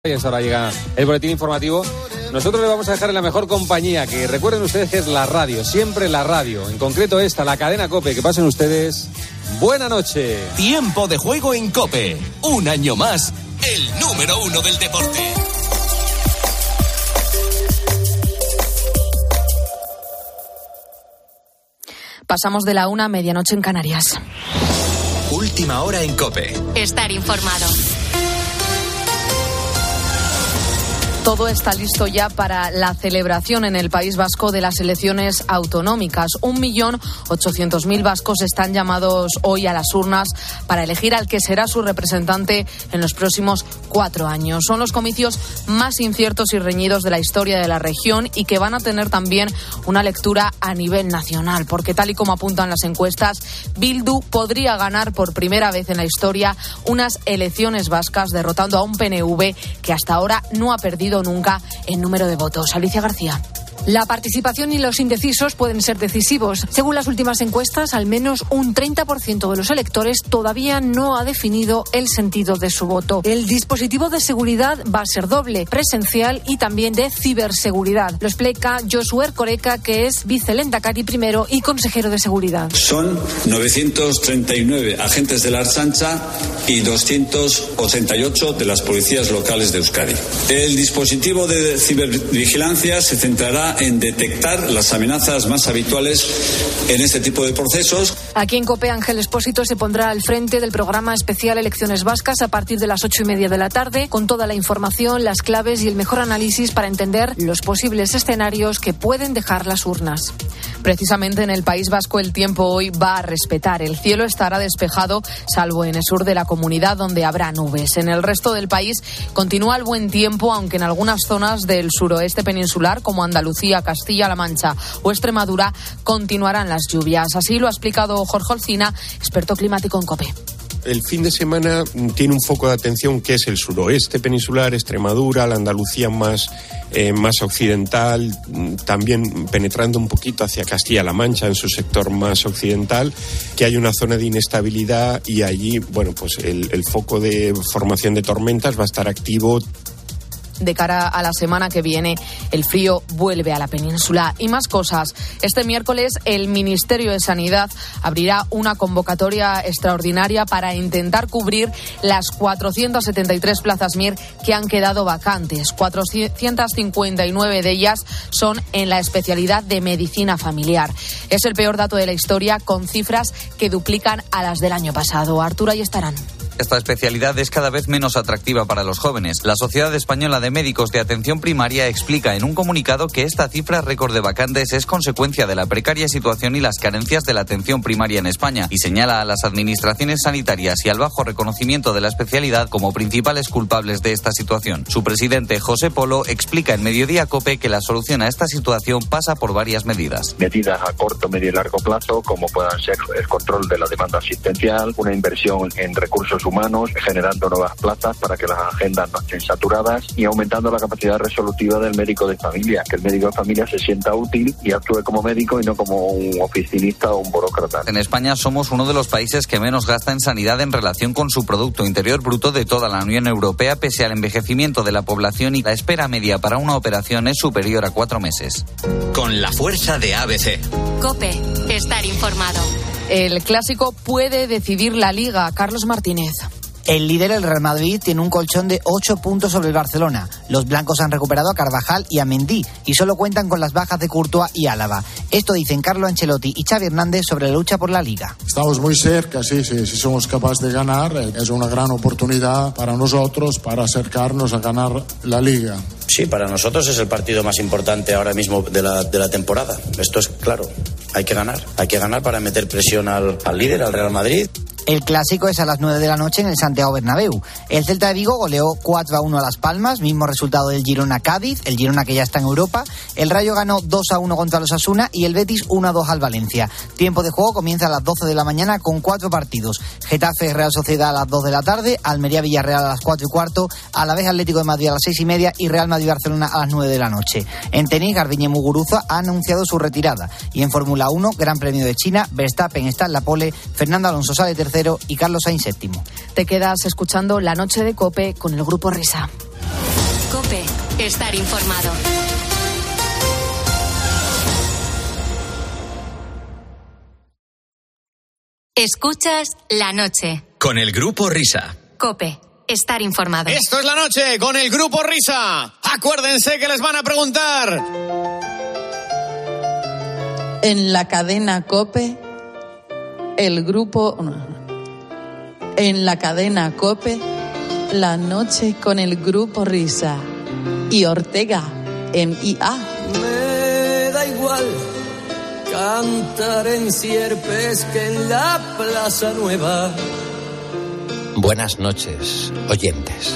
Y hasta ahora llega el boletín informativo. Nosotros le vamos a dejar en la mejor compañía, que recuerden ustedes que es la radio, siempre la radio. En concreto esta, la cadena COPE. Que pasen ustedes buena noche. Tiempo de juego en COPE. Un año más, el número 1 del deporte. Pasamos de la 1 a medianoche en Canarias. Última hora en COPE. Estar informado. Todo está listo ya para la celebración en el País Vasco de las elecciones autonómicas. 1.800.000 vascos están llamados hoy a las urnas para elegir al que será su representante en los próximos 4 años. Son los comicios más inciertos y reñidos de la historia de la región y que van a tener también una lectura a nivel nacional, porque tal y como apuntan las encuestas, Bildu podría ganar por primera vez en la historia unas elecciones vascas, derrotando a un PNV que hasta ahora no ha perdido nunca en número de votos. Alicia García. La participación y los indecisos pueden ser decisivos. Según las últimas encuestas, al menos un 30% de los electores todavía no ha definido el sentido de su voto. El dispositivo de seguridad va a ser doble, presencial y también de ciberseguridad. Lo explica Josu Erkoreka, que es vicelehendakari primero y consejero de seguridad. Son 939 agentes de la Ertzaintza y 288 de las policías locales de Euskadi. El dispositivo de cibervigilancia se centrará en detectar las amenazas más habituales en este tipo de procesos. Aquí en COPE, Ángel Expósito se pondrá al frente del programa especial Elecciones Vascas a partir de las 8:30 de la tarde, con toda la información, las claves y el mejor análisis para entender los posibles escenarios que pueden dejar las urnas. Precisamente en el País Vasco el tiempo hoy va a respetar. El cielo estará despejado, salvo en el sur de la comunidad, donde habrá nubes. En el resto del país continúa el buen tiempo, aunque en algunas zonas del suroeste peninsular, como Andalucía, Castilla-La Mancha o Extremadura, continuarán las lluvias. Así lo ha explicado Jorge Olcina, experto climático en COPE. El fin de semana tiene un foco de atención que es el suroeste peninsular, Extremadura, la Andalucía más occidental, también penetrando un poquito hacia Castilla-La Mancha en su sector más occidental, que hay una zona de inestabilidad y allí, bueno, pues el foco de formación de tormentas va a estar activo. De cara a la semana que viene, el frío vuelve a la península. Y más cosas. Este miércoles, el Ministerio de Sanidad abrirá una convocatoria extraordinaria para intentar cubrir las 473 plazas MIR que han quedado vacantes. 459 de ellas son en la especialidad de medicina familiar. Es el peor dato de la historia, con cifras que duplican a las del año pasado. Arturo Ayestarán. Esta especialidad es cada vez menos atractiva para los jóvenes. La Sociedad Española de Médicos de Atención Primaria explica en un comunicado que esta cifra récord de vacantes es consecuencia de la precaria situación y las carencias de la atención primaria en España, y señala a las administraciones sanitarias y al bajo reconocimiento de la especialidad como principales culpables de esta situación. Su presidente, José Polo, explica en Mediodía COPE que la solución a esta situación pasa por varias medidas. Medidas a corto, medio y largo plazo, como puedan ser el control de la demanda asistencial, una inversión en recursos humanos, generando nuevas plazas para que las agendas no estén saturadas y aumentando la capacidad resolutiva del médico de familia, que el médico de familia se sienta útil y actúe como médico y no como un oficinista o un burócrata. En España somos uno de los países que menos gasta en sanidad en relación con su Producto Interior Bruto de toda la Unión Europea, pese al envejecimiento de la población, y la espera media para una operación es superior a 4 meses. Con la fuerza de ABC. COPE, estar informado. El clásico puede decidir la Liga. Carlos Martínez. El líder, el Real Madrid, tiene un colchón de 8 puntos sobre el Barcelona. Los blancos han recuperado a Carvajal y a Mendy y solo cuentan con las bajas de Courtois y Álava. Esto dicen Carlo Ancelotti y Xavi Hernández sobre la lucha por la Liga. Estamos muy cerca, sí, si somos capaces de ganar, es una gran oportunidad para nosotros para acercarnos a ganar la Liga. Sí, para nosotros es el partido más importante ahora mismo de la temporada. Esto es claro, hay que ganar para meter presión al líder, al Real Madrid. El clásico es a las 9 de la noche en el Santiago Bernabéu. El Celta de Vigo goleó 4-1 a Las Palmas, mismo resultado del Girona-Cádiz, el Girona que ya está en Europa. El Rayo ganó 2-1 contra los Osasuna y el Betis 1-2 al Valencia. Tiempo de juego comienza a las 12 de la mañana con 4 partidos. Getafe-Real Sociedad a las 2 de la tarde, Almería-Villarreal a las 4:15, Alavés Atlético de Madrid a las 6:30 y Real Madrid-Barcelona a las 9 de la noche. En tenis, Garbiñe Muguruza ha anunciado su retirada. Y en Fórmula 1, Gran Premio de China, Verstappen está en la pole, Fernando Alonso sale tercero y Carlos Sainz séptimo. Te quedas escuchando La Noche de COPE con el Grupo Risa. COPE. Estar informado. Escuchas La Noche. Con el Grupo Risa. COPE. Estar informado. Esto es La Noche con el Grupo Risa. Acuérdense que les van a preguntar. En la cadena COPE, el grupo... En la cadena COPE, La Noche con el Grupo Risa. Y Ortega, en IA. Me da igual cantar en Sierpes que en la Plaza Nueva. Buenas noches, oyentes.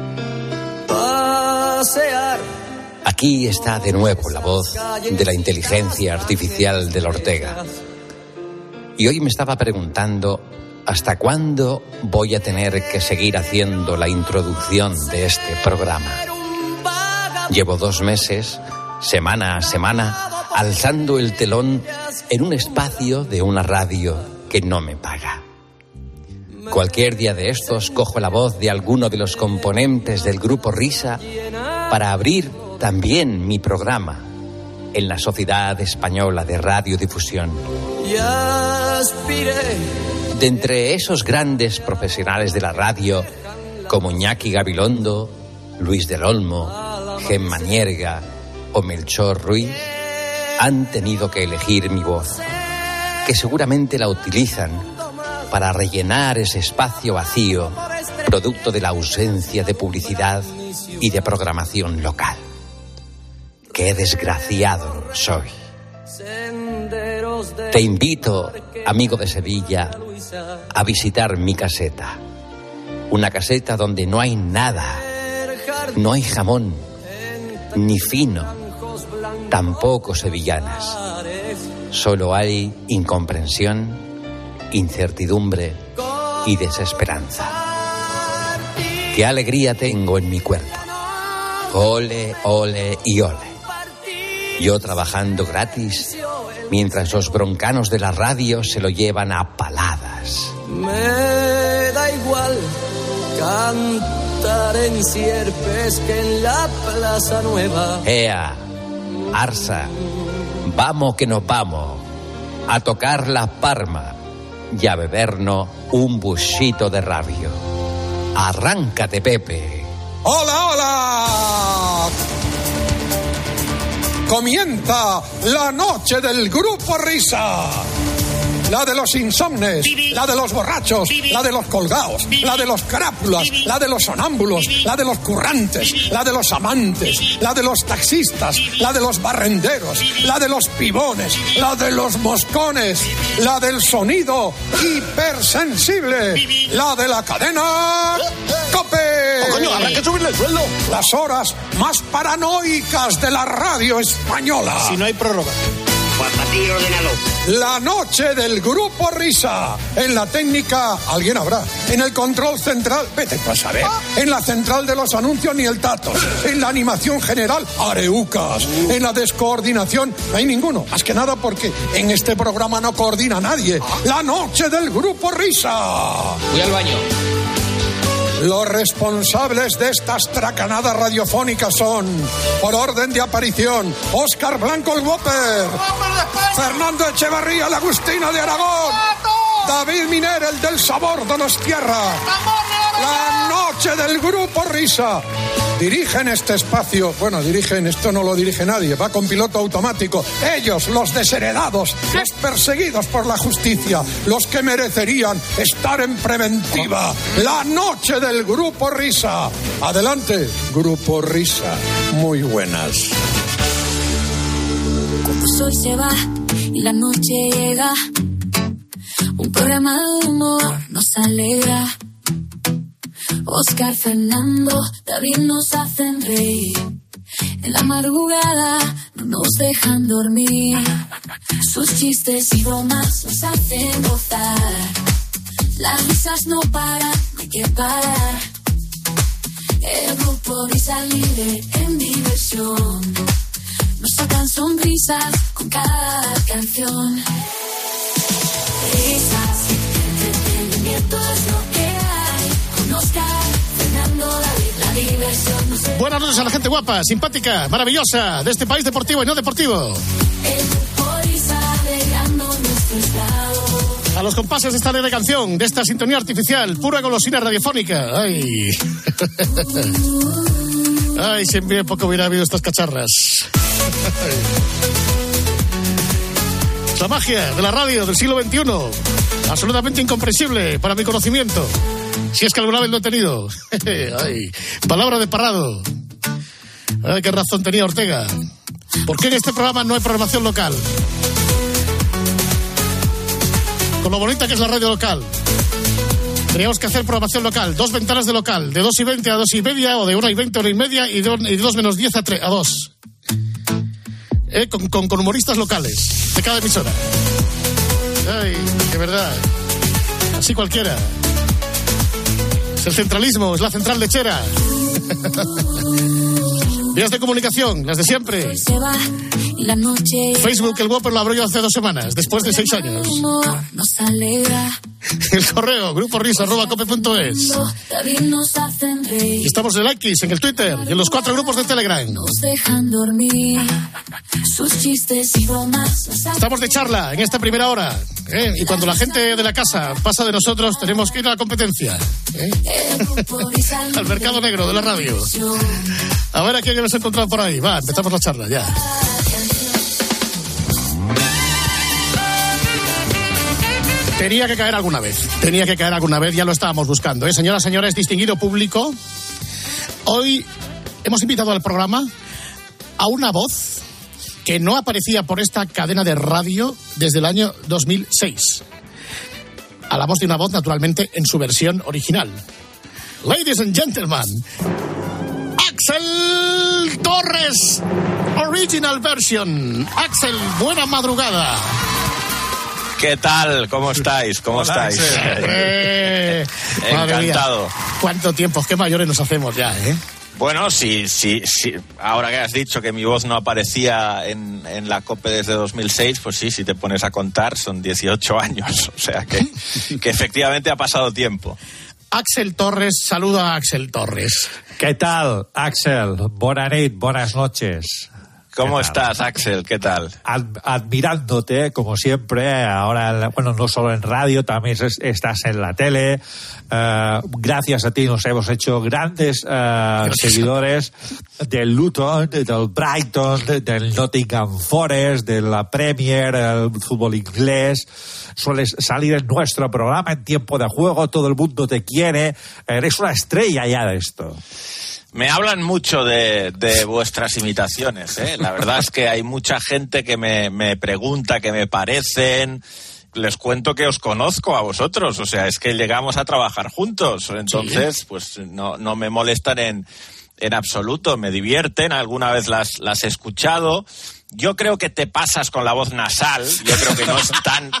Pasear. Aquí está de nuevo la voz de la inteligencia artificial del Ortega. Y hoy me estaba preguntando hasta cuándo voy a tener que seguir haciendo la introducción de este programa. Llevo 2 meses, semana a semana, alzando el telón en un espacio de una radio que no me paga. Cualquier día de estos cojo la voz de alguno de los componentes del Grupo Risa para abrir también mi programa en la Sociedad Española de Radiodifusión. De entre esos grandes profesionales de la radio, como Iñaki Gabilondo, Luis del Olmo, Gemma Nierga o Melchor Ruiz, han tenido que elegir mi voz, que seguramente la utilizan para rellenar ese espacio vacío, producto de la ausencia de publicidad y de programación local. ¡Qué desgraciado soy! Te invito, amigo de Sevilla, a visitar mi caseta. Una caseta donde no hay nada, no hay jamón, ni fino, tampoco sevillanas. Solo hay incomprensión, incertidumbre y desesperanza. ¡Qué alegría tengo en mi cuerpo! Ole, ole y ole. Yo trabajando gratis, mientras los broncanos de la radio se lo llevan a paladas. Me da igual cantar en Sierpes que en la Plaza Nueva. ¡Ea! Arsa, vamos que nos vamos a tocar la Parma y a bebernos un buchito de rabio. Arráncate, Pepe. ¡Hola, hola! Comienza la noche del Grupo Risa. La de los insomnes, la de los borrachos, la de los colgados, la de los crápulas, la de los sonámbulos, la de los currantes, la de los amantes, la de los taxistas, la de los barrenderos, la de los pibones, la de los moscones, la del sonido hipersensible, la de la cadena COPE. ¡Oh, coño, habrá que subirle el sueldo! Las horas más paranoicas de la radio española. Si no hay prórroga. La noche del Grupo Risa. En la técnica, alguien habrá. En el control central, vete a saber. En la central de los anuncios, ni el tato. En la animación general, areucas. En la descoordinación, no hay ninguno. Más que nada porque en este programa no coordina nadie. La noche del Grupo Risa. Voy al baño. Los responsables de estas tracanadas radiofónicas son, por orden de aparición, Óscar Blanco el Whopper, Fernando Echevarría el Agustino de Aragón, David Miner el del Sabor Donostierra. La noche del Grupo Risa. Dirigen este espacio, bueno, esto no lo dirige nadie, va con piloto automático. Ellos, los desheredados, los perseguidos por la justicia, los que merecerían estar en preventiva. La noche del Grupo Risa. Adelante, Grupo Risa. Muy buenas. Cuando el sol se va y la noche llega, un programa de humor nos alegra. Óscar, Fernando, David nos hacen reír. En la madrugada no nos dejan dormir. Sus chistes y bromas nos hacen gozar. Las risas no paran, no hay que parar. El Grupo Risa libre en diversión. Nos sacan sonrisas con cada canción. Risas, entretenimiento es lo que hay. Con Óscar, Fernando, David, la diversión no se... Buenas noches a la gente guapa, simpática, maravillosa, de este país deportivo y no deportivo. A los compases de esta leve canción, de esta sintonía artificial, pura golosina radiofónica. Ay. Ay, siempre poco hubiera habido estas cacharras. La magia de la radio del siglo XXI, absolutamente incomprensible para mi conocimiento, si es que alguna vez lo he tenido. Ay, palabra de Parrado. Ay, qué razón tenía Ortega. ¿Por qué en este programa no hay programación local? Con lo bonita que es la radio local. Teníamos que hacer programación local, 2 ventanas de local, de 2:20 a 2:30, o de 1:20 a 1:30, y de 2 menos 10 a 2. Con humoristas locales de cada emisora. Ay, de verdad. Así cualquiera. Es el centralismo, es la central lechera. Vías de comunicación, las de siempre. Facebook, el Whopper lo abro yo hace 2 semanas, después de 6 años. El correo, gruporrisa@cope.es. Y estamos en el X, en el Twitter y en los 4 grupos de Telegram. Estamos de charla en esta primera hora, y cuando la gente de la casa pasa de nosotros, tenemos que ir a la competencia, al mercado negro de la radio. A ver a quién hemos encontrado por ahí. Va, empezamos la charla ya. Tenía que caer alguna vez, ya lo estábamos buscando, Señoras, señores, distinguido público, hoy hemos invitado al programa a una voz que no aparecía por esta cadena de radio desde el año 2006. A la voz de una voz, naturalmente, en su versión original. Ladies and gentlemen, Axel Torres, original version. Axel, buena madrugada. ¿Qué tal? ¿Cómo estáis? Estáis? Encantado. Mía, ¿cuánto tiempo? Qué mayores nos hacemos ya, Bueno, sí. Ahora que has dicho que mi voz no aparecía en la COPE desde 2006, pues sí, si te pones a contar, son 18 años. O sea que efectivamente ha pasado tiempo. Axel Torres, saludo a Axel Torres. ¿Qué tal, Axel? Buenas noches. ¿Cómo estás, Axel? ¿Qué tal? Admirándote, como siempre, ahora, bueno, no solo en radio, también estás en la tele. Gracias a ti nos hemos hecho grandes seguidores del Luton, del Brighton, del Nottingham Forest, de la Premier, el fútbol inglés. Sueles salir en nuestro programa en tiempo de juego, todo el mundo te quiere. Eres una estrella ya de esto. Me hablan mucho de vuestras imitaciones, La verdad es que hay mucha gente que me pregunta qué me parecen. Les cuento que os conozco a vosotros, o sea, es que llegamos a trabajar juntos. Entonces, pues no me molestan en absoluto, me divierten. Alguna vez las he escuchado. Yo creo que te pasas con la voz nasal. Yo creo que no es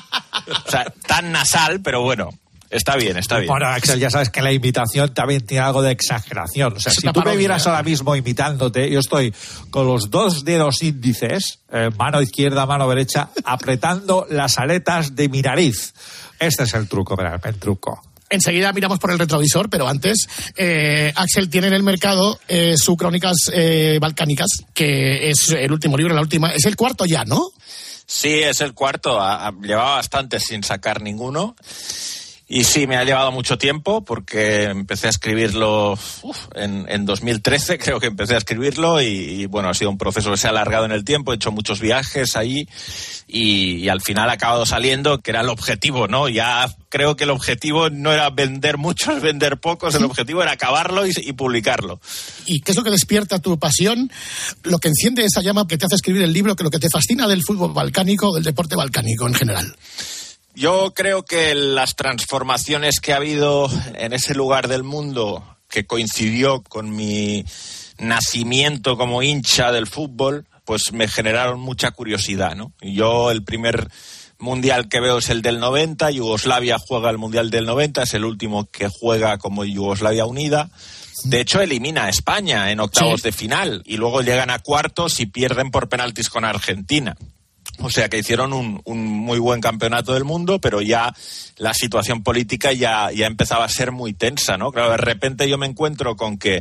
tan nasal, pero bueno. Está bien. Bueno, Axel, ya sabes que la imitación también tiene algo de exageración. O sea, si tú me vieras ahora mismo imitándote, yo estoy con los 2 dedos índices, mano izquierda, mano derecha, apretando las aletas de mi nariz. Este es el truco, ¿verdad? El truco. Enseguida miramos por el retrovisor, pero antes, Axel tiene en el mercado su Crónicas Balcánicas, que es el último libro, es el 4 ya, ¿no? Sí, es el 4. Llevaba bastante sin sacar ninguno. Y sí, me ha llevado mucho tiempo porque empecé a escribirlo en 2013, creo que empecé a escribirlo y bueno, ha sido un proceso que se ha alargado en el tiempo, he hecho muchos viajes ahí y al final ha acabado saliendo, que era el objetivo, ¿no? Ya creo que el objetivo no era vender muchos, vender pocos, el objetivo era acabarlo y publicarlo. ¿Y qué es lo que despierta tu pasión? Lo que enciende esa llama que te hace escribir el libro, que lo que te fascina del fútbol balcánico, del deporte balcánico en general. Yo creo que las transformaciones que ha habido en ese lugar del mundo, que coincidió con mi nacimiento como hincha del fútbol, pues me generaron mucha curiosidad, ¿no? Yo el primer mundial que veo es el del 90, Yugoslavia juega el mundial del 90, es el último que juega como Yugoslavia unida. De hecho, elimina a España en octavos de final y luego llegan a cuartos y pierden por penaltis con Argentina. O sea que hicieron un muy buen campeonato del mundo, pero ya la situación política ya empezaba a ser muy tensa, ¿no? Claro, de repente yo me encuentro con que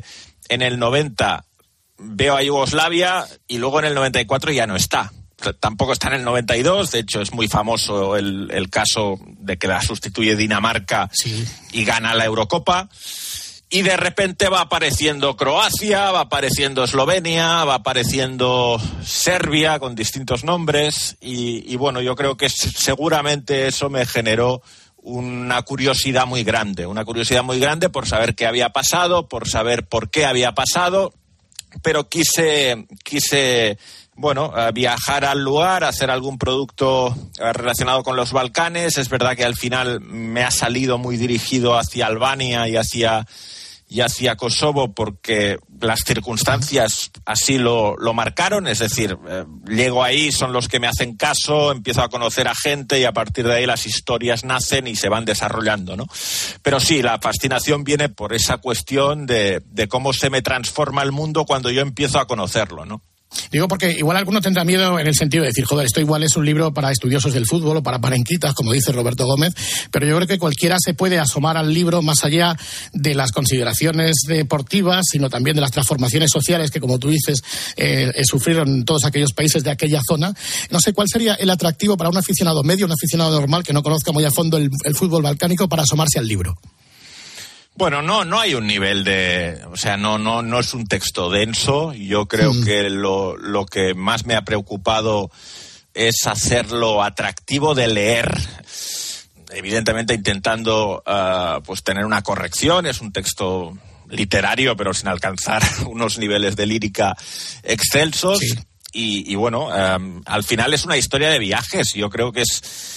en el 90 veo a Yugoslavia y luego en el 94 ya no está. Tampoco está en el 92, de hecho es muy famoso el caso de que la sustituye Dinamarca y gana la Eurocopa. Y de repente va apareciendo Croacia, va apareciendo Eslovenia, va apareciendo Serbia con distintos nombres y bueno, yo creo que seguramente eso me generó una curiosidad muy grande por saber qué había pasado, por saber por qué había pasado, pero quise viajar al lugar, hacer algún producto relacionado con los Balcanes. Es verdad que al final me ha salido muy dirigido hacia Albania y hacia Kosovo porque las circunstancias así lo marcaron, es decir, llego ahí, son los que me hacen caso, empiezo a conocer a gente y a partir de ahí las historias nacen y se van desarrollando, ¿no? Pero sí, la fascinación viene por esa cuestión de cómo se me transforma el mundo cuando yo empiezo a conocerlo, ¿no? Digo porque igual alguno tendrá miedo en el sentido de decir, joder, esto igual es un libro para estudiosos del fútbol o para parenquitas, como dice Roberto Gómez, pero yo creo que cualquiera se puede asomar al libro más allá de las consideraciones deportivas, sino también de las transformaciones sociales que, como tú dices, sufrieron todos aquellos países de aquella zona. No sé, ¿cuál sería el atractivo para un aficionado medio, un aficionado normal que no conozca muy a fondo el fútbol balcánico para asomarse al libro? Bueno, no hay un nivel no es un texto denso. Yo creo que lo que más me ha preocupado es hacerlo atractivo de leer. Evidentemente intentando tener una corrección. Es un texto literario, pero sin alcanzar unos niveles de lírica excelsos. Sí. Y bueno, al final es una historia de viajes. Yo creo que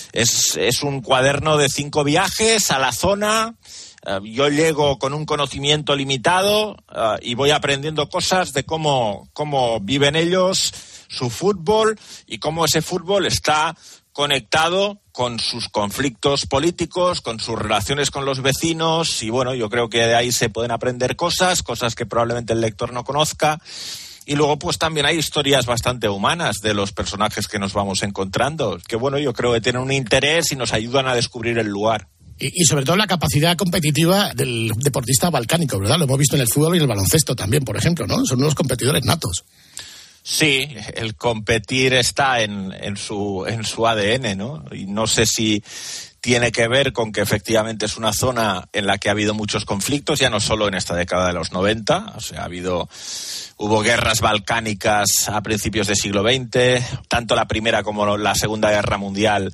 es un cuaderno de 5 viajes a la zona. Yo llego con un conocimiento limitado y voy aprendiendo cosas de cómo viven ellos, su fútbol y cómo ese fútbol está conectado con sus conflictos políticos, con sus relaciones con los vecinos y bueno, yo creo que de ahí se pueden aprender cosas que probablemente el lector no conozca. Y luego pues también hay historias bastante humanas de los personajes que nos vamos encontrando, que bueno, yo creo que tienen un interés y nos ayudan a descubrir el lugar. Y sobre todo la capacidad competitiva del deportista balcánico, ¿verdad? Lo hemos visto en el fútbol y en el baloncesto también, por ejemplo, ¿no? Son unos competidores natos. Sí, el competir está en su ADN, ¿no? Y no sé si tiene que ver con que efectivamente es una zona en la que ha habido muchos conflictos, ya no solo en esta década de los 90, o sea, hubo guerras balcánicas a principios del siglo XX, tanto la Primera como la Segunda Guerra Mundial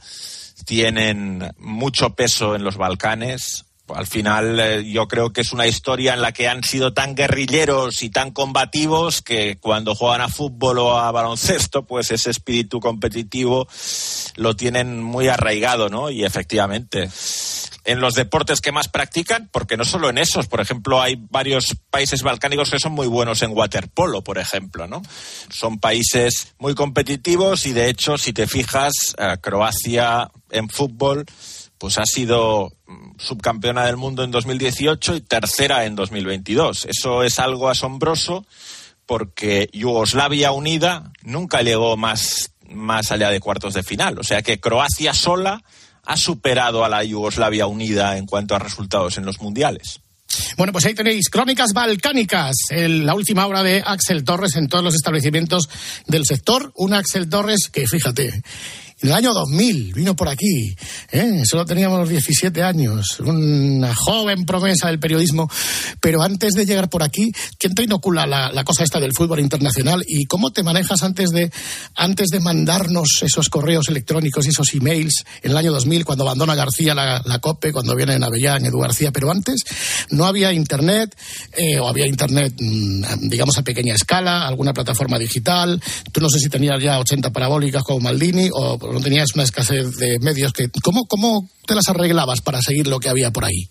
tienen mucho peso en los Balcanes. Al final yo creo que es una historia en la que han sido tan guerrilleros y tan combativos que cuando juegan a fútbol o a baloncesto, pues ese espíritu competitivo lo tienen muy arraigado, ¿no? Y efectivamente, en los deportes que más practican, porque no solo en esos, por ejemplo, hay varios países balcánicos que son muy buenos en waterpolo, por ejemplo, ¿no? Son países muy competitivos y de hecho, si te fijas, Croacia en fútbol pues ha sido subcampeona del mundo en 2018 y tercera en 2022. Eso es algo asombroso porque Yugoslavia unida nunca llegó más allá de cuartos de final. O sea que Croacia sola ha superado a la Yugoslavia unida en cuanto a resultados en los mundiales. Bueno, pues ahí tenéis Crónicas Balcánicas, la última obra de Axel Torres en todos los establecimientos del sector. Un Axel Torres que, fíjate, en el año 2000 vino por aquí, solo teníamos 17 años, una joven promesa del periodismo, pero antes de llegar por aquí, ¿quién te inocula la cosa esta del fútbol internacional? ¿Y cómo te manejas antes de mandarnos esos correos electrónicos y esos emails en el año 2000, cuando abandona García la COPE, cuando viene Navellán, Edu García? Pero antes no había internet, o había internet, digamos, a pequeña escala, alguna plataforma digital. Tú no sé si tenías ya 80 parabólicas como Maldini, o no tenías una escasez de medios. ¿Cómo te las arreglabas para seguir lo que había por ahí?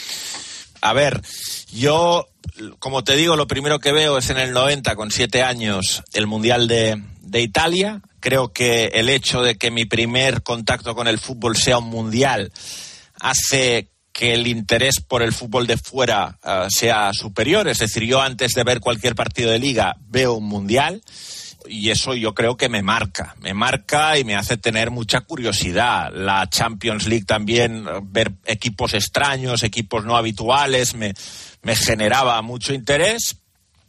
A ver, yo, como te digo, lo primero que veo es en el 90, con 7 años, el Mundial de Italia. Creo que el hecho de que mi primer contacto con el fútbol sea un mundial hace que el interés por el fútbol de fuera sea superior. Es decir, yo antes de ver cualquier partido de liga veo un mundial. Y eso yo creo que me marca y me hace tener mucha curiosidad. La Champions League también, ver equipos extraños, equipos no habituales, me generaba mucho interés.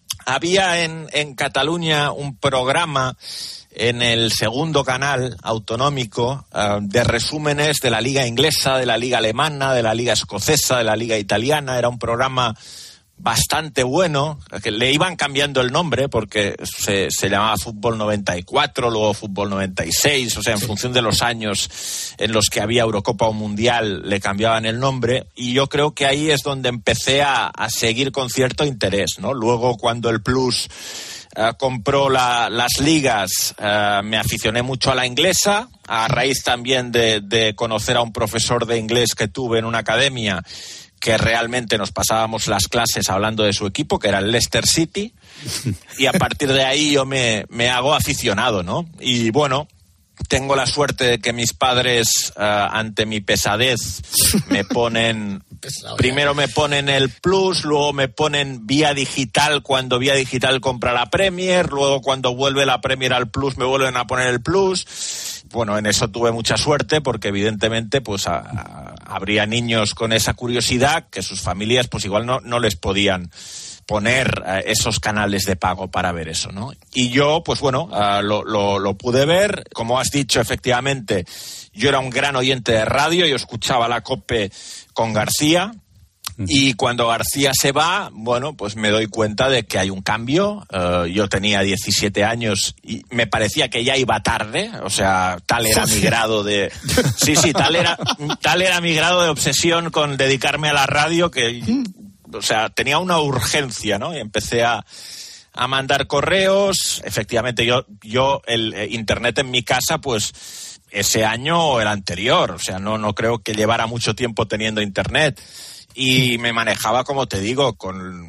había en Cataluña un programa en el segundo canal autonómico de resúmenes de la liga inglesa, de la liga alemana, de la liga escocesa, de la liga italiana. Era un programa bastante bueno, que le iban cambiando el nombre porque se llamaba Fútbol 94, luego Fútbol 96, o sea, en función de los años en los que había Eurocopa o Mundial le cambiaban el nombre, y yo creo que ahí es donde empecé a seguir con cierto interés, ¿no? Luego, cuando el Plus compró las ligas, me aficioné mucho a la inglesa, a raíz también de conocer a un profesor de inglés que tuve en una academia, que realmente nos pasábamos las clases hablando de su equipo, que era el Leicester City, y a partir de ahí yo me hago aficionado, ¿no? Y bueno, tengo la suerte de que mis padres, ante mi pesadez, me ponen... Primero me ponen el Plus, luego me ponen Vía Digital cuando Vía Digital compra la Premier, luego cuando vuelve la Premier al Plus me vuelven a poner el Plus. Bueno, en eso tuve mucha suerte porque evidentemente pues habría niños con esa curiosidad que sus familias pues igual no les podían poner esos canales de pago para ver eso, ¿no? Y yo, pues bueno, lo pude ver. Como has dicho, efectivamente, yo era un gran oyente de radio, yo escuchaba la COPE con García, y cuando García se va, bueno, pues me doy cuenta de que hay un cambio. Yo tenía 17 años y me parecía que ya iba tarde, o sea, tal era mi grado de... Sí, tal era mi grado de obsesión con dedicarme a la radio que... O sea, tenía una urgencia, ¿no? Y empecé a mandar correos. Efectivamente, yo el internet en mi casa, pues ese año o el anterior. O sea, no creo que llevara mucho tiempo teniendo internet. Y me manejaba, como te digo,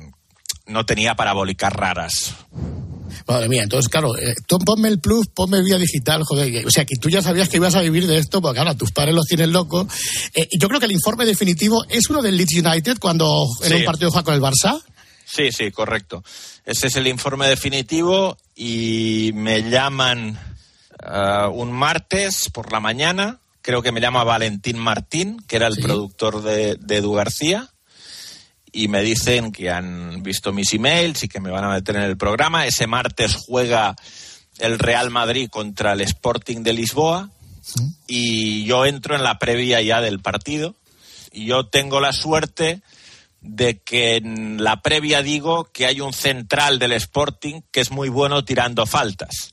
no tenía parabólicas raras. Madre mía, entonces, claro, tú ponme el Plus, ponme Vía Digital, joder, o sea, que tú ya sabías que ibas a vivir de esto, porque claro, tus padres los tienen locos. Yo creo que el informe definitivo es uno del Leeds United, cuando en un partido juega con el Barça. Sí, correcto. Ese es el informe definitivo, y me llaman un martes por la mañana, creo que me llama Valentín Martín, que era el productor de Edu García, y me dicen que han visto mis emails y que me van a meter en el programa. Ese martes juega el Real Madrid contra el Sporting de Lisboa, y yo entro en la previa ya del partido, y yo tengo la suerte de que en la previa digo que hay un central del Sporting que es muy bueno tirando faltas,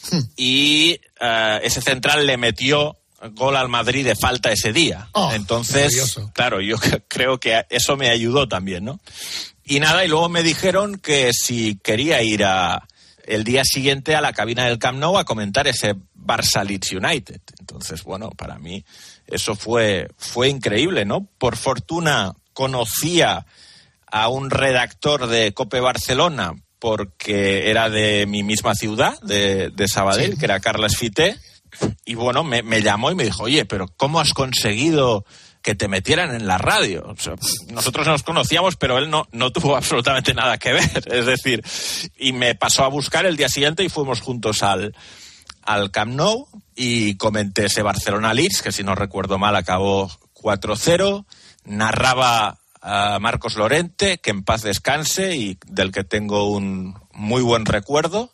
y ese central le metió gol al Madrid de falta ese día. Entonces, maravilloso. Claro, yo creo que eso me ayudó también, ¿no? Y nada, y luego me dijeron que si quería ir el día siguiente a la cabina del Camp Nou a comentar ese Barça Leeds United. Entonces, bueno, para mí eso fue increíble, ¿no? Por fortuna conocía a un redactor de COPE Barcelona porque era de mi misma ciudad, de Sabadell, que era Carles Fité. Y bueno, me llamó y me dijo, oye, pero ¿cómo has conseguido que te metieran en la radio? O sea, nosotros nos conocíamos, pero él no tuvo absolutamente nada que ver. Es decir, y me pasó a buscar el día siguiente y fuimos juntos al Camp Nou y comenté ese Barcelona-Leeds, que si no recuerdo mal acabó 4-0. Narraba a Marcos Llorente, que en paz descanse y del que tengo un muy buen recuerdo.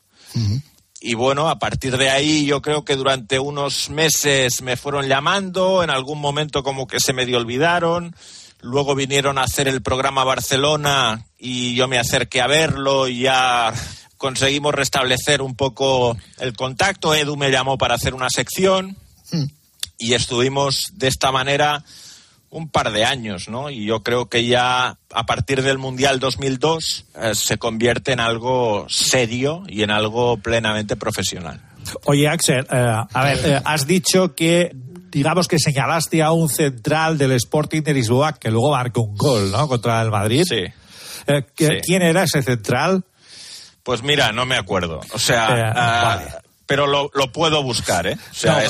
Y bueno, a partir de ahí yo creo que durante unos meses me fueron llamando, en algún momento como que se medio olvidaron, luego vinieron a hacer el programa Barcelona y yo me acerqué a verlo y ya conseguimos restablecer un poco el contacto. Edu me llamó para hacer una sección y estuvimos de esta manera un par de años, ¿no? Y yo creo que ya a partir del Mundial 2002 se convierte en algo serio y en algo plenamente profesional. Oye, Axel, has dicho que, digamos que señalaste a un central del Sporting de Lisboa que luego marcó un gol, ¿no?, contra el Madrid. Sí. ¿Quién era ese central? Pues mira, no me acuerdo. O sea... vale. Pero lo puedo buscar, ¿eh? O sea,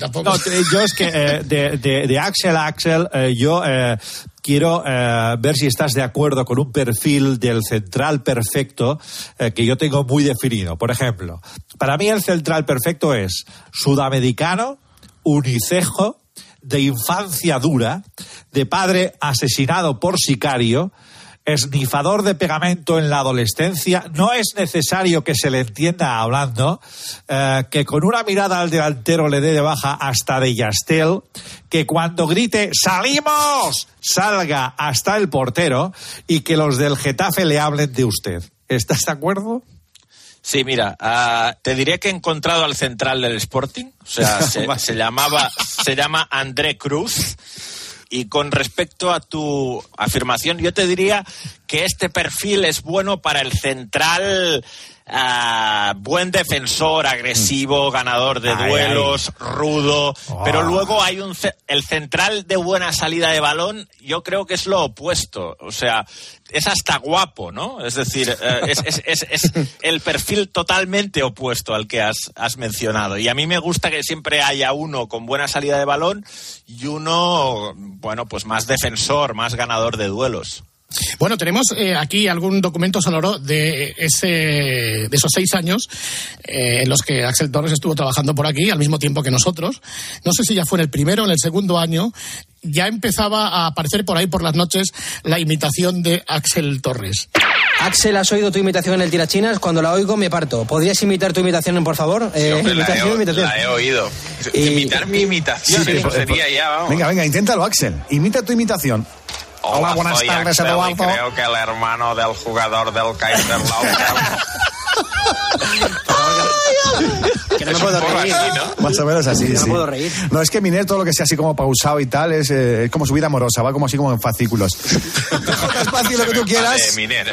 yo es que de Axel a Axel, yo quiero ver si estás de acuerdo con un perfil del central perfecto que yo tengo muy definido. Por ejemplo, para mí el central perfecto es sudamericano, unicejo, de infancia dura, de padre asesinado por sicario, esnifador de pegamento en la adolescencia, no es necesario que se le entienda hablando, que con una mirada al delantero le dé de baja hasta de Yastel, que cuando grite ¡salimos!, salga hasta el portero y que los del Getafe le hablen de usted. ¿Estás de acuerdo? Sí, mira, te diré que he encontrado al central del Sporting, o sea, se llama André Cruz. Y con respecto a tu afirmación, yo te diría que este perfil es bueno para el central, buen defensor, agresivo, ganador de duelos, rudo, pero luego hay el central de buena salida de balón, yo creo que es lo opuesto, o sea, es hasta guapo, ¿no? Es decir, es el perfil totalmente opuesto al que has mencionado. Y a mí me gusta que siempre haya uno con buena salida de balón y uno, bueno, pues más defensor, más ganador de duelos. Bueno, tenemos aquí algún documento sonoro de esos 6 años en los que Axel Torres estuvo trabajando por aquí al mismo tiempo que nosotros. No sé si ya fue en el primero o en el segundo año. Ya empezaba a aparecer por ahí por las noches la imitación de Axel Torres. Axel, ¿has oído tu imitación en el Tirachinas? Cuando la oigo me parto. ¿Podrías imitar tu imitación, por favor? Sí, hombre, la he oído. Imitar mi imitación, sí, eso sería ya, vamos. Venga, inténtalo, Axel. Imita tu imitación. Hola, buenas tardes, Axel, Eduardo. Creo que el hermano del jugador del Kaiserslautern. Que no me puedo reír, ¿no? Más o menos así, sí. No me puedo reír. No, es que Miner, todo lo que sea así como pausado y tal, es como su vida amorosa, va como así como en fascículos. Espacio, lo que tú quieras. Vale, Miner,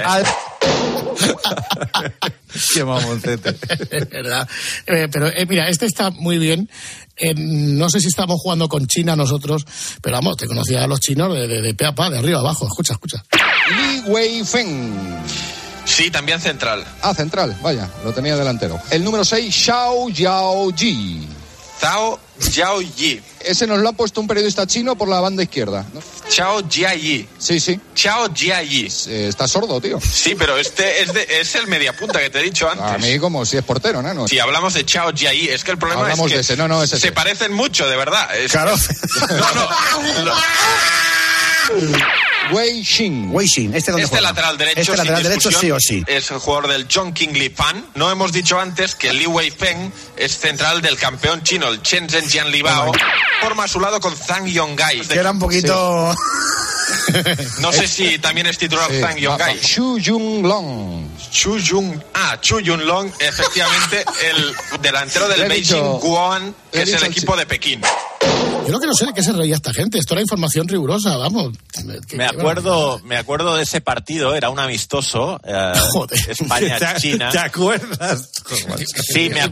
Qué mamoncete. Es verdad. Pero mira, este está muy bien. No sé si estamos jugando con China nosotros, pero vamos, te conocía a los chinos de pe a pa, de arriba a abajo. Escucha. Li Weifeng. Sí, también central. Central, vaya, lo tenía delantero. El número 6, Xiao Yaoyi. Zhao Jiaoyi. Ese nos lo ha puesto un periodista chino por la banda izquierda, ¿no? Xiao Jiayi. Sí. Xiao Jiayi. Está sordo, tío. Sí, pero este es el mediapunta que te he dicho antes. A mí como si es portero, ¿no? Si hablamos de Xiao Jiayi, es que el problema es que de ese. No, es ese. Se parecen mucho, de verdad. Claro. Wei Xin. Este lateral derecho, sí o sí. Es el jugador del Chongqing Lifan. No hemos dicho antes que Li Weifeng es central del campeón chino, el Shenzhen Jianlibao. Forma a su lado con Zhang Yonggai. Que era un poquito... No sé si también es titular Zhang Yonggai. Chu Yunlong, efectivamente, el delantero del Beijing Guoan, que es el equipo de Pekín. Yo lo que no sé de qué se reía esta gente. Esto era información rigurosa, vamos. Me acuerdo de ese partido, era un amistoso, España-China. ¿Te acuerdas? Sí, me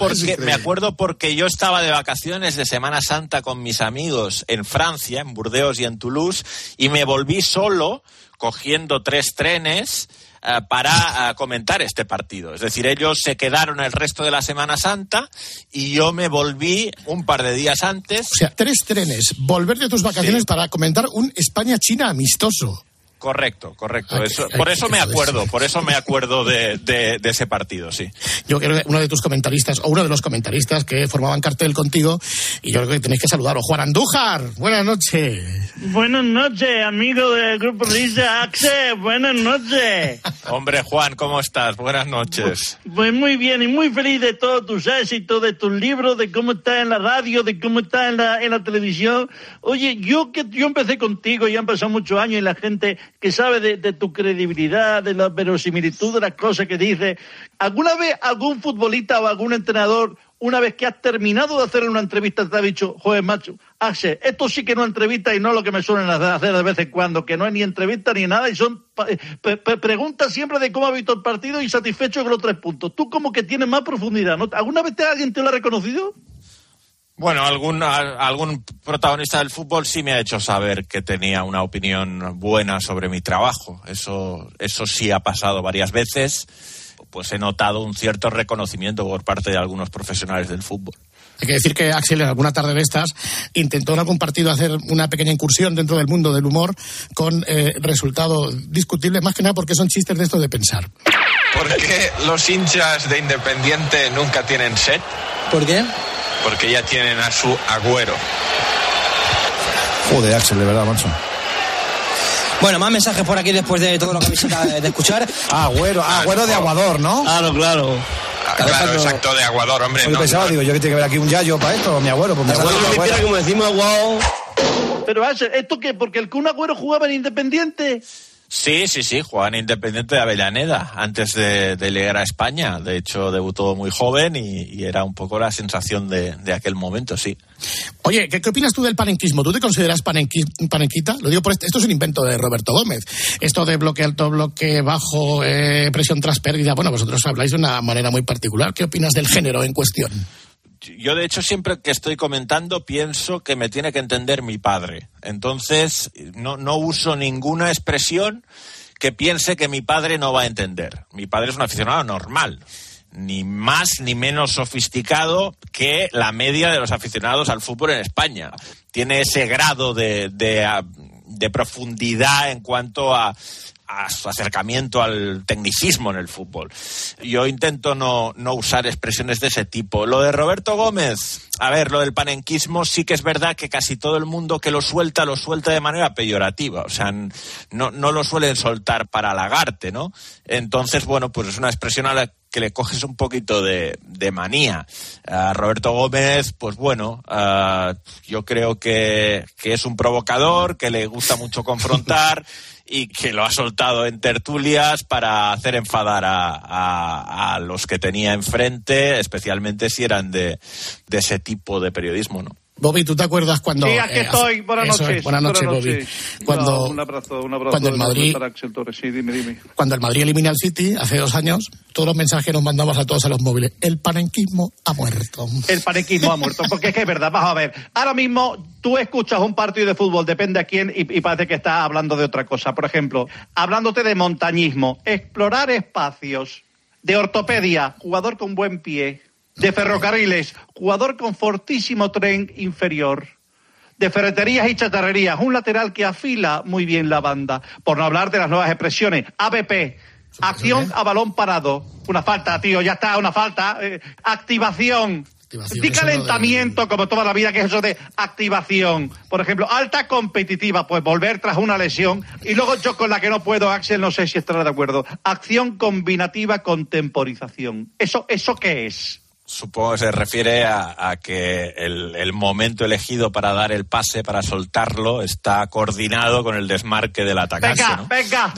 acuerdo porque yo estaba de vacaciones de Semana Santa con mis amigos en Francia, en Burdeos y en Toulouse, y me volví solo, cogiendo 3 trenes, para comentar este partido. Es decir, ellos se quedaron el resto de la Semana Santa y yo me volví un par de días antes. O sea, 3 trenes, volver de tus vacaciones para comentar un España-China amistoso. Correcto. Por eso me acuerdo de ese partido, sí. Yo creo que uno de tus comentaristas, o uno de los comentaristas que formaban cartel contigo, y yo creo que tenéis que saludarlo. Juan Andújar, buenas noches. Buenas noches, amigo del Grupo Risa. Axel, buenas noches. Hombre, Juan, ¿cómo estás? Buenas noches. Pues muy bien y muy feliz de todos tus éxitos, de tus libros, de cómo estás en la radio, de cómo estás en la televisión. Oye, yo empecé contigo, ya han pasado muchos años y la gente que sabe de tu credibilidad, de la verosimilitud de las cosas que dices. ¿Alguna vez algún futbolista o algún entrenador, una vez que has terminado de hacer una entrevista, te ha dicho, joder, macho, Axel, esto sí que no es entrevista y no lo que me suelen hacer de vez en cuando, que no es ni entrevista ni nada y son preguntas siempre de cómo ha visto el partido y satisfecho con los 3 puntos? Tú como que tienes más profundidad, ¿no? ¿Alguna vez alguien te lo ha reconocido? Bueno, algún protagonista del fútbol sí me ha hecho saber que tenía una opinión buena sobre mi trabajo. Eso sí ha pasado varias veces. Pues he notado un cierto reconocimiento por parte de algunos profesionales del fútbol. Hay que decir que Axel en alguna tarde de estas intentó en algún partido hacer una pequeña incursión dentro del mundo del humor con resultado discutible, más que nada porque son chistes de esto de pensar. ¿Por qué los hinchas de Independiente nunca tienen sed? ¿Por qué? Porque ya tienen a su Agüero. Joder, Axel, de verdad, macho. Bueno, más mensajes por aquí después de todo lo que habéis acabado de escuchar. Agüero de Aguador, ¿no? Claro. Claro, exacto, de Aguador, hombre. Yo pensaba, digo, yo que tiene que ver aquí un yayo para esto, mi abuelo. Pues mi abuelo como decimos Aguado. Pero ¿esto qué? ¿Porque el Kun Agüero jugaba en Independiente? Sí, jugaba en Independiente de Avellaneda antes de llegar a España. De hecho, debutó muy joven y era un poco la sensación de aquel momento, sí. Oye, ¿qué opinas tú del panenquismo? ¿Tú te consideras panenquita? Lo digo por esto es un invento de Roberto Gómez. Esto de bloque alto, bloque bajo, presión tras pérdida. Bueno, vosotros habláis de una manera muy particular. ¿Qué opinas del género en cuestión? Yo, de hecho, siempre que estoy comentando pienso que me tiene que entender mi padre. Entonces, no uso ninguna expresión que piense que mi padre no va a entender. Mi padre es un aficionado normal, ni más ni menos sofisticado que la media de los aficionados al fútbol en España. Tiene ese grado de profundidad en cuanto a su acercamiento al tecnicismo en el fútbol. Yo intento no usar expresiones de ese tipo. Lo de Roberto Gómez, lo del panenquismo, sí que es verdad que casi todo el mundo que lo suelta de manera peyorativa. O sea, no lo suelen soltar para halagarte, ¿no? Entonces, bueno, pues es una expresión a la que le coges un poquito de manía. Roberto Gómez, pues bueno, yo creo que es un provocador, que le gusta mucho confrontar y que lo ha soltado en tertulias para hacer enfadar a los que tenía enfrente, especialmente si eran de ese tipo de periodismo, ¿no? Bobby, ¿tú te acuerdas cuando... Sí, aquí estoy. Buenas noches. Buenas noches, Bobby. Cuando, un abrazo. Cuando el Madrid... para Axel Torres. Sí, dime. Cuando el Madrid elimina al City, hace 2 años, todos los mensajes que nos mandamos a todos a los móviles. El panenquismo ha muerto. El panenquismo ha muerto, porque es que es verdad. Vamos a ver. Ahora mismo, tú escuchas un partido de fútbol, depende a quién, y parece que estás hablando de otra cosa. Por ejemplo, hablándote de montañismo, explorar espacios, de ortopedia, jugador con buen pie, de ferrocarriles, jugador con fortísimo tren inferior, de ferreterías y chatarrerías, un lateral que afila muy bien la banda, por no hablar de las nuevas expresiones, ABP, acción a balón parado, una falta, tío, ya está, una falta, activación, di calentamiento, como toda la vida, que es eso de activación. Por ejemplo, alta competitiva, pues volver tras una lesión. Y luego yo con la que no puedo, Axel, no sé si estará de acuerdo, acción combinativa con temporización. ¿Eso qué es? Supongo que se refiere a que el momento elegido para dar el pase, para soltarlo, está coordinado con el desmarque del atacante. Venga.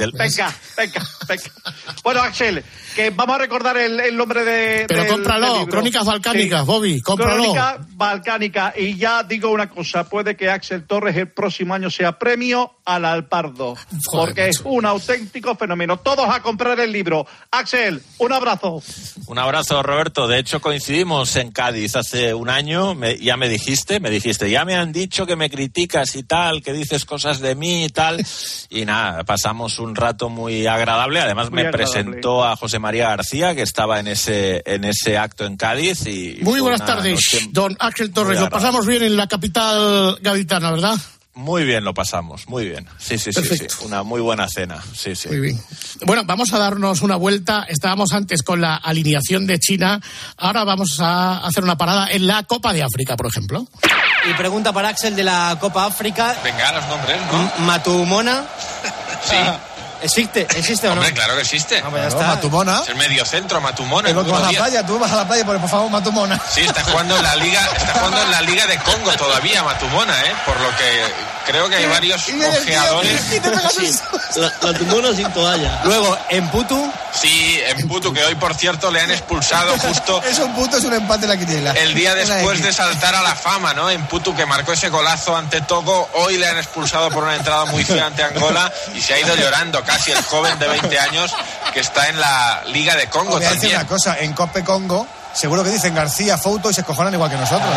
Bueno, Axel, que vamos a recordar el nombre de... Pero cómpralo, Crónicas Balcánicas, sí. Bobby, cómpralo. Crónica Balcánica. Y ya digo una cosa, puede que Axel Torres el próximo año sea premio al Alpardo, porque es un auténtico fenómeno. Todos a comprar el libro. Axel, un abrazo. Un abrazo, Roberto. De hecho, coincidimos en Cádiz hace un año. Me dijiste, ya me han dicho que me criticas y tal, que dices cosas de mí y tal. Y nada, pasamos un rato muy agradable. Además, me presentó a José María García, que estaba en ese acto en Cádiz. Y muy buenas tardes, don Axel Torres. Lo pasamos bien en la capital gaditana, ¿verdad? Muy bien lo pasamos, muy bien. Sí. Una muy buena cena. Sí. Muy bien. Bueno, vamos a darnos una vuelta. Estábamos antes con la alineación de China. Ahora vamos a hacer una parada en la Copa de África, por ejemplo. Y pregunta para Axel de la Copa África. Venga, los nombres, ¿no? Matumona. Sí. ¿Existe o no? Hombre, claro que existe. No, pues ya está. Matumona. Es el mediocentro, Matumona. Tú vas a la playa, por favor, Matumona. Sí, está jugando en la Liga de Congo todavía, Matumona, por lo que creo que hay varios ojeadores. Matumona sin toalla. Luego, en Putu. Sí, en Putu, que hoy, por cierto, le han expulsado justo... Es un empate en la quiniela. El día después de saltar a la fama, ¿no? En Putu, que marcó ese golazo ante Togo, hoy le han expulsado por una entrada muy fea ante Angola y se ha ido llorando casi el joven de 20 años que está en la Liga de Congo. Voy a decir una cosa, en Cope Congo seguro que dicen García, Fouto y se escojonan igual que nosotros.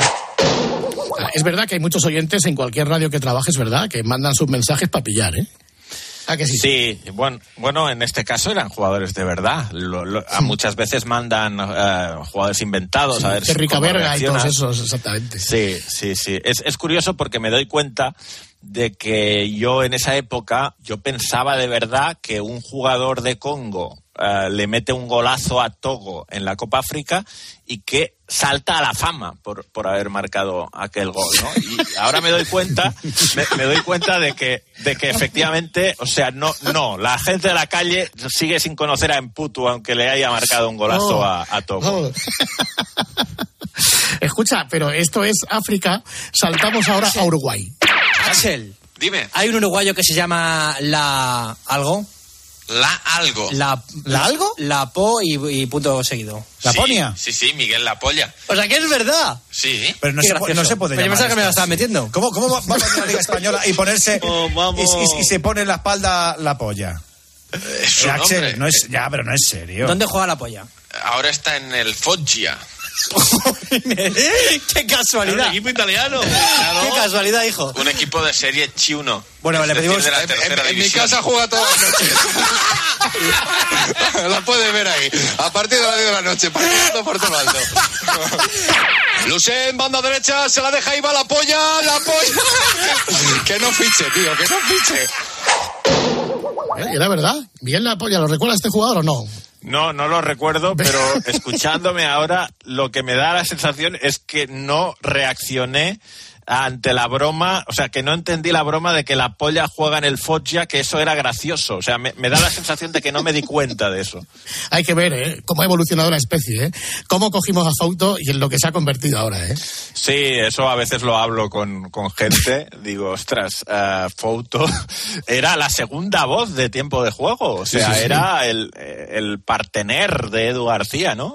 Es verdad que hay muchos oyentes en cualquier radio que trabajes, ¿verdad?, que mandan sus mensajes para pillar, ¿eh? ¿A que sí? Sí, bueno, en este caso eran jugadores de verdad. Muchas veces mandan jugadores inventados, a ver si Rica Verga y todos esos, exactamente. Sí. Es curioso porque me doy cuenta de que yo en esa época, yo pensaba de verdad que un jugador de Congo le mete un golazo a Togo en la Copa África y que salta a la fama por haber marcado aquel gol, ¿no? Y ahora me doy cuenta de que efectivamente, o sea, no, la gente de la calle sigue sin conocer a Mputu, aunque le haya marcado un golazo a Togo. Escucha, pero esto es África, saltamos ahora a Uruguay. Axel, dime. Hay un uruguayo que se llama La Algo. ¿La algo? La Po y punto seguido. ¿Laponia? Sí, Miguel La Polla. O sea, que es verdad. Sí. Pero no se puede Pero llamar. yo pensaba que me la estaba metiendo. ¿Cómo va a venir a la Liga Española y ponerse y se pone en la espalda la polla? Es su Axel, nombre. no es, ya, pero no es serio. ¿Dónde juega La Polla? Ahora está en el Foggia. ¡Qué casualidad! Un equipo italiano. ¡Qué casualidad, hijo! Un equipo de Serie C1. Bueno, le pedimos... de la tercera En mi división. casa juega todas las noches. La puedes ver ahí. A partir de las 10 de la noche, partiendo por todo alto. Lucen, banda derecha, se la deja ahí, va la polla. Que no fiche, tío, que no fiche. Era verdad. Miguel La Polla, ¿lo recuerda este jugador o no? No lo recuerdo, pero escuchándome ahora, lo que me da la sensación es que no reaccioné ante la broma, o sea, que no entendí la broma de que La Polla juega en el Foggia, que eso era gracioso. O sea, me da la sensación de que no me di cuenta de eso. Hay que ver, cómo ha evolucionado la especie, cómo cogimos a Fouto y en lo que se ha convertido ahora, Sí, eso a veces lo hablo con gente. Digo, ostras, Fouto era la segunda voz de Tiempo de Juego. O sea, sí. Era el partener de Edu García, ¿no?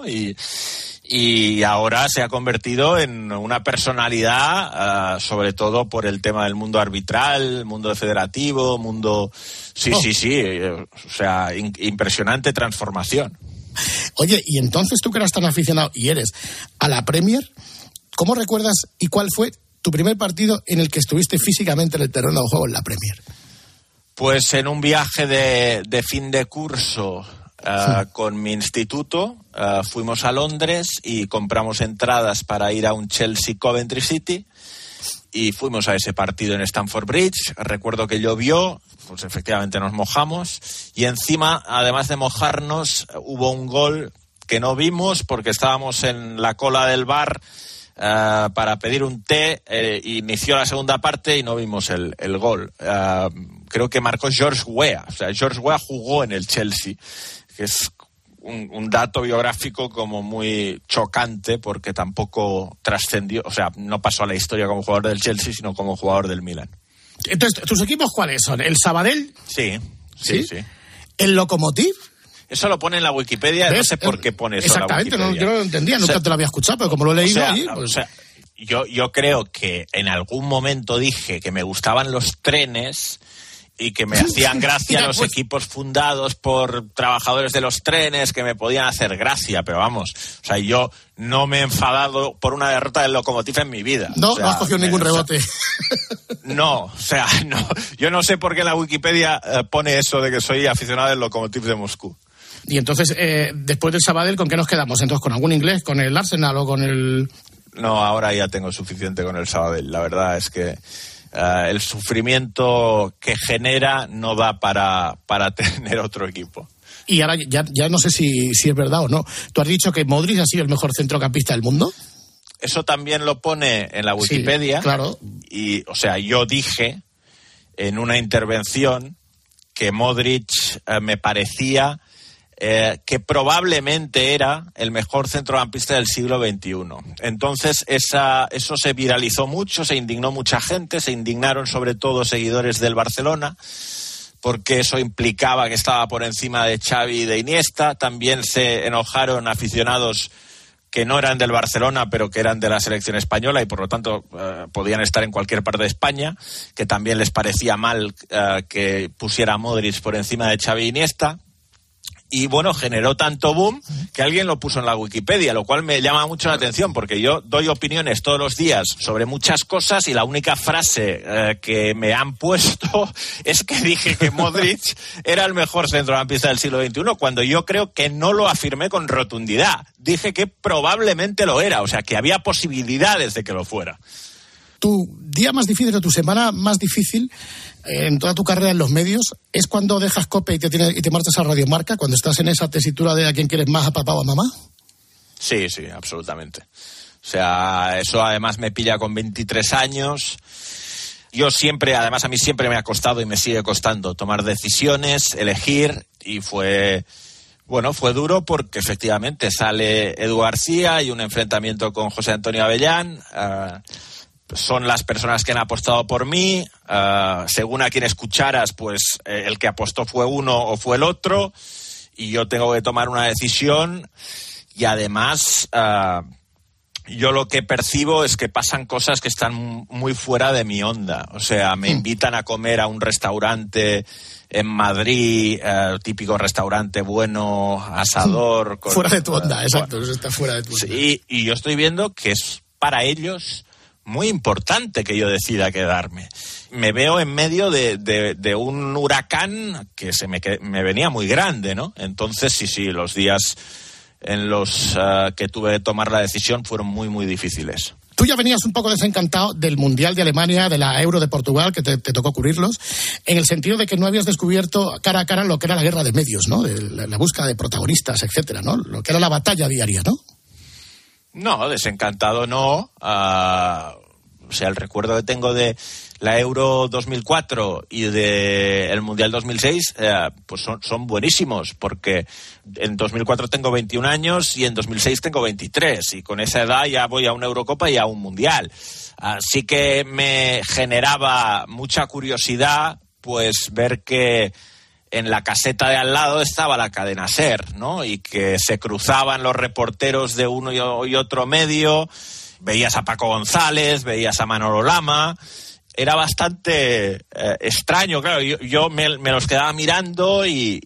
Y ahora se ha convertido en una personalidad, sobre todo por el tema del mundo arbitral, mundo federativo, mundo... Sí. O sea, impresionante transformación. Oye, y entonces tú que eras tan aficionado, y eres, a la Premier, ¿cómo recuerdas y cuál fue tu primer partido en el que estuviste físicamente en el terreno de juego en la Premier? Pues en un viaje de fin de curso... con mi instituto fuimos a Londres y compramos entradas para ir a un Chelsea-Coventry City y fuimos a ese partido en Stamford Bridge. Recuerdo que llovió, pues efectivamente nos mojamos y encima, además de mojarnos, hubo un gol que no vimos porque estábamos en la cola del bar para pedir un té. Inició la segunda parte y no vimos el gol. Creo que marcó George Weah. O sea, George Weah jugó en el Chelsea, que es un dato biográfico como muy chocante porque tampoco trascendió, o sea, no pasó a la historia como jugador del Chelsea, sino como jugador del Milan. Entonces, ¿tus equipos cuáles son? ¿El Sabadell? Sí. ¿El Lokomotiv? Eso lo pone en la Wikipedia, ¿ves? No sé por qué pone eso en la Wikipedia. Exactamente, yo no lo entendía, nunca te lo había escuchado, pero como lo he leído ahí... Pues... O sea, yo creo que en algún momento dije que me gustaban los trenes... y que me hacían gracia los equipos fundados por trabajadores de los trenes, que me podían hacer gracia, pero vamos, o sea, yo no me he enfadado por una derrota del Lokomotiv en mi vida. No, o sea, no has cogido ningún rebote. No, yo no sé por qué en la Wikipedia pone eso de que soy aficionado del Lokomotiv de Moscú. Y entonces, después del Sabadell, ¿con qué nos quedamos? Entonces, ¿con algún inglés? ¿Con el Arsenal o con el...? No, ahora ya tengo suficiente con el Sabadell, la verdad es que... el sufrimiento que genera no da para tener otro equipo. Y ahora ya no sé si es verdad o no. ¿Tú has dicho que Modric ha sido el mejor centrocampista del mundo? Eso también lo pone en la Wikipedia. Sí, claro. Y, o sea, yo dije en una intervención que Modric me parecía que probablemente era el mejor centrocampista del siglo XXI. Entonces eso se viralizó mucho, se indignó mucha gente, se indignaron sobre todo seguidores del Barcelona, porque eso implicaba que estaba por encima de Xavi y de Iniesta. También se enojaron aficionados que no eran del Barcelona, pero que eran de la selección española y por lo tanto podían estar en cualquier parte de España, que también les parecía mal que pusiera a Modric por encima de Xavi e Iniesta. Y bueno, generó tanto boom que alguien lo puso en la Wikipedia, lo cual me llama mucho la atención porque yo doy opiniones todos los días sobre muchas cosas y la única frase que me han puesto es que dije que Modric era el mejor centrocampista del siglo XXI, cuando yo creo que no lo afirmé con rotundidad. Dije que probablemente lo era, o sea, que había posibilidades de que lo fuera. tu día más difícil o tu semana más difícil en toda tu carrera en los medios es cuando dejas COPE y te marchas a Radio Marca, cuando estás en esa tesitura de a quién quieres más, a papá o a mamá? Sí, absolutamente. O sea, eso además me pilla con 23 años. Yo siempre, además a mí siempre me ha costado y me sigue costando tomar decisiones, elegir, y fue duro porque efectivamente sale Edu García y un enfrentamiento con José Antonio Avellán. Son las personas que han apostado por mí. Según a quien escucharas, pues el que apostó fue uno o fue el otro, y yo tengo que tomar una decisión. Y además, yo lo que percibo es que pasan cosas que están muy fuera de mi onda. O sea, me invitan a comer a un restaurante en Madrid, típico restaurante bueno, asador. Fuera de tu onda, exacto, eso está fuera de tu onda. Sí, y yo estoy viendo que es para ellos muy importante que yo decida quedarme. Me veo en medio de un huracán que me venía muy grande, ¿no? Entonces, sí, los días en los que tuve que tomar la decisión fueron muy, muy difíciles. Tú ya venías un poco desencantado del Mundial de Alemania, de la Euro de Portugal, que te tocó cubrirlos, en el sentido de que no habías descubierto cara a cara lo que era la guerra de medios, ¿no? De la búsqueda de protagonistas, etcétera, ¿no? Lo que era la batalla diaria, ¿no? No, desencantado no. O sea, el recuerdo que tengo de la Euro 2004 y de el Mundial 2006, pues son buenísimos, porque en 2004 tengo 21 años y en 2006 tengo 23, y con esa edad ya voy a una Eurocopa y a un Mundial. Así que me generaba mucha curiosidad, pues, ver que en la caseta de al lado estaba la cadena SER, ¿no? Y que se cruzaban los reporteros de uno y otro medio. Veías a Paco González, veías a Manolo Lama. Era bastante extraño, claro. Yo me los quedaba mirando y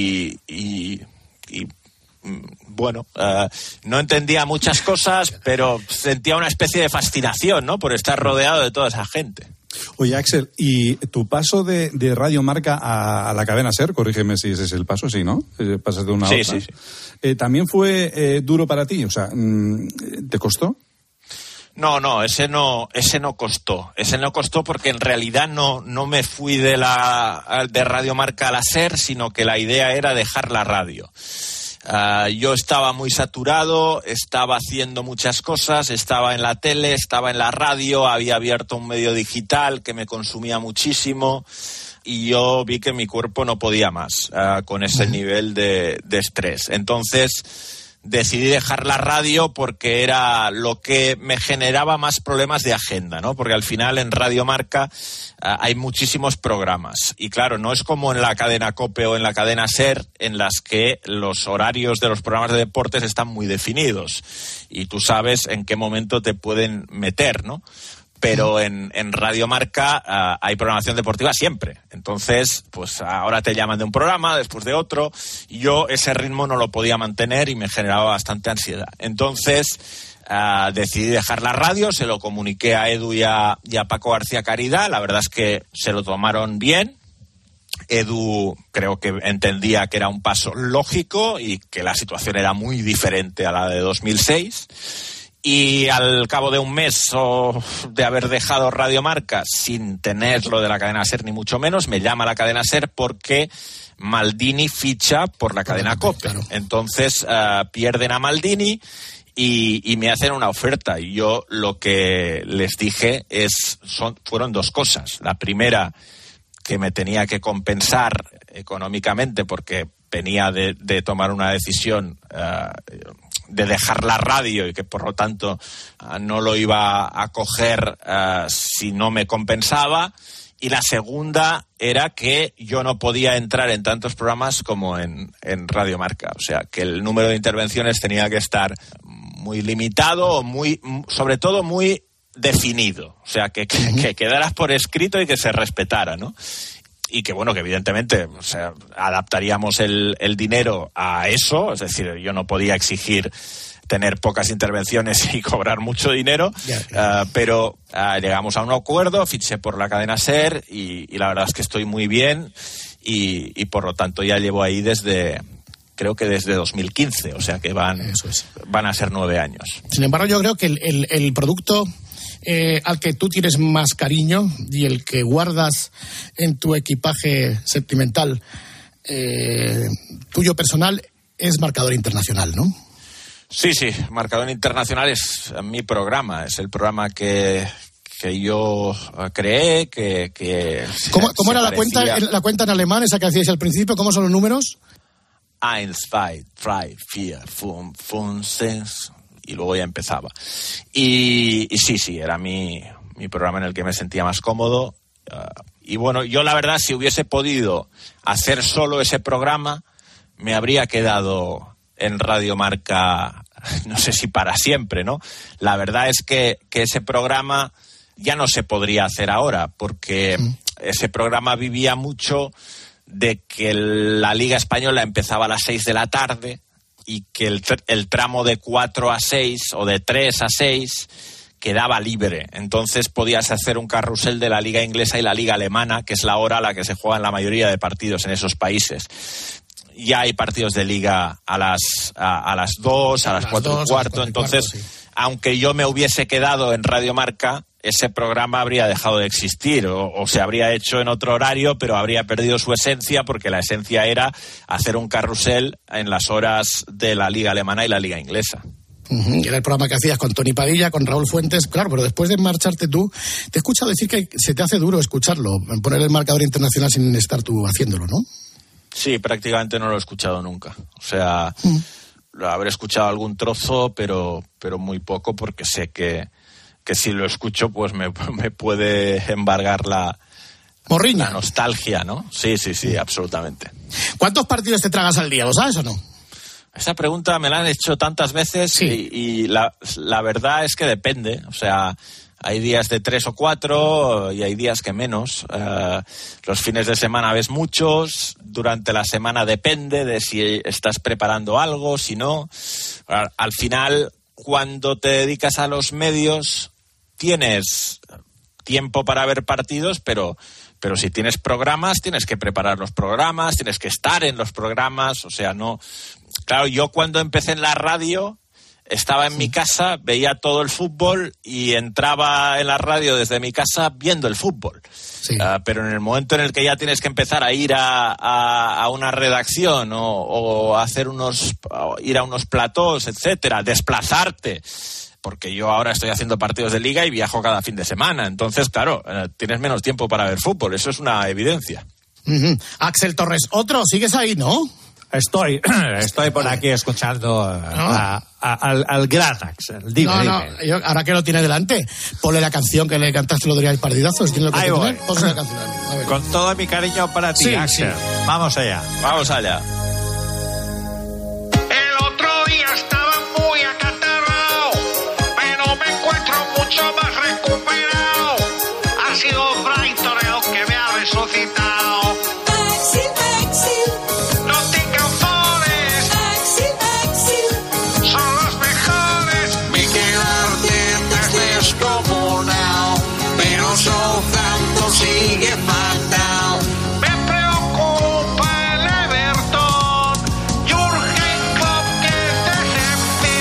bueno, no entendía muchas cosas, pero sentía una especie de fascinación, ¿no? Por estar rodeado de toda esa gente. Oye, Axel, ¿y tu paso de Radio Marca a la cadena SER? Corrígeme si ese es el paso, sí, ¿no? Pasas de una a otra. Sí. ¿También fue duro para ti? O sea, ¿te costó? No, ese no costó. Ese no costó porque en realidad no me fui de Radio Marca a la SER, sino que la idea era dejar la radio. Yo estaba muy saturado, estaba haciendo muchas cosas, estaba en la tele, estaba en la radio, había abierto un medio digital que me consumía muchísimo, y yo vi que mi cuerpo no podía más con ese nivel de estrés. Entonces decidí dejar la radio porque era lo que me generaba más problemas de agenda, ¿no? Porque al final en Radio Marca hay muchísimos programas. Y claro, no es como en la cadena COPE o en la cadena SER, en las que los horarios de los programas de deportes están muy definidos. Y tú sabes en qué momento te pueden meter, ¿no? Pero en Radio Marca hay programación deportiva siempre. Entonces, pues ahora te llaman de un programa, después de otro. Y yo ese ritmo no lo podía mantener y me generaba bastante ansiedad. Entonces decidí dejar la radio, se lo comuniqué a Edu y a Paco García Caridad. La verdad es que se lo tomaron bien. Edu creo que entendía que era un paso lógico y que la situación era muy diferente a la de 2006. Y al cabo de un mes de haber dejado Radio Marca sin tener lo de la cadena SER ni mucho menos, me llama la cadena SER porque Maldini ficha por la cadena COPE. Claro. Entonces pierden a Maldini y me hacen una oferta. Y yo lo que les dije fueron dos cosas. La primera, que me tenía que compensar económicamente porque venía de tomar una decisión de dejar la radio y que por lo tanto no lo iba a coger si no me compensaba. Y la segunda era que yo no podía entrar en tantos programas como en Radio Marca. O sea, que el número de intervenciones tenía que estar muy limitado o sobre todo muy definido. O sea, que quedaras por escrito y que se respetara, ¿no? Y que, bueno, que evidentemente, o sea, adaptaríamos el dinero a eso. Es decir, yo no podía exigir tener pocas intervenciones y cobrar mucho dinero, pero llegamos a un acuerdo, fiché por la cadena SER y la verdad es que estoy muy bien y por lo tanto ya llevo ahí creo que desde 2015, o sea que van a ser 9 años. Sin embargo, yo creo que el producto al que tú tienes más cariño y el que guardas en tu equipaje sentimental tuyo personal es Marcador Internacional, ¿no? Sí, Marcador Internacional es mi programa, es el programa que yo creé, que ¿Cómo era la cuenta en alemán, esa que hacíais al principio? ¿Cómo son los números? 1, 2, 3, 4, 5, 6, y luego ya empezaba. Y sí, era mi programa en el que me sentía más cómodo. Y bueno, yo la verdad, si hubiese podido hacer solo ese programa, me habría quedado en Radio Marca, no sé si para siempre, ¿no? La verdad es que ese programa ya no se podría hacer ahora, porque ese programa vivía mucho de que la Liga Española empezaba a las 6 de la tarde y que el tramo de 4 a 6 o de 3 a 6 quedaba libre. Entonces podías hacer un carrusel de la Liga Inglesa y la Liga Alemana, que es la hora a la que se juegan la mayoría de partidos en esos países. Ya hay partidos de Liga a las 2, a las 4 y cuarto. Entonces, aunque yo me hubiese quedado en Radio Marca, ese programa habría dejado de existir o se habría hecho en otro horario, pero habría perdido su esencia, porque la esencia era hacer un carrusel en las horas de la Liga Alemana y la Liga Inglesa. Era el programa que hacías con Tony Padilla, con Raúl Fuentes, claro, pero después de marcharte tú, te he escuchado decir que se te hace duro escucharlo, poner el Marcador Internacional sin estar tú haciéndolo, ¿no? Sí, prácticamente no lo he escuchado nunca. O sea, habré escuchado algún trozo, pero muy poco, porque sé que si lo escucho, pues me puede embargar la nostalgia, ¿no? Sí, absolutamente. ¿Cuántos partidos te tragas al día? ¿Lo sabes o no? Esa pregunta me la han hecho tantas veces y la verdad es que depende. O sea, hay días de 3 o 4 y hay días que menos. Los fines de semana ves muchos. Durante la semana depende de si estás preparando algo, si no. Al final, cuando te dedicas a los medios, tienes tiempo para ver partidos, pero si tienes programas, tienes que preparar los programas, tienes que estar en los programas. O sea, no... Claro, yo cuando empecé en la radio estaba en mi casa, veía todo el fútbol y entraba en la radio desde mi casa viendo el fútbol. Sí. Pero en el momento en el que ya tienes que empezar a ir a una redacción o hacer ir a unos platós, etcétera, desplazarte, porque yo ahora estoy haciendo partidos de liga y viajo cada fin de semana. Entonces, claro, tienes menos tiempo para ver fútbol, eso es una evidencia. Axel Torres, otro, sigues ahí, ¿no? Estoy por aquí escuchando al gran Axel. Dime. Yo, ahora que lo tiene delante, ponle la canción que le cantaste el otro día al partidazo. Ahí voy. Ponle la canción. A ver. Con todo mi cariño para ti, Axel. Sí. Vamos allá. Vamos allá. El otro día estaba muy acatarrado, pero me encuentro mucho más recuperado. Ha sido Brighton el que me ha resucitado. Sigue fatal. Me preocupa el Everton. Jürgen Klopp, qué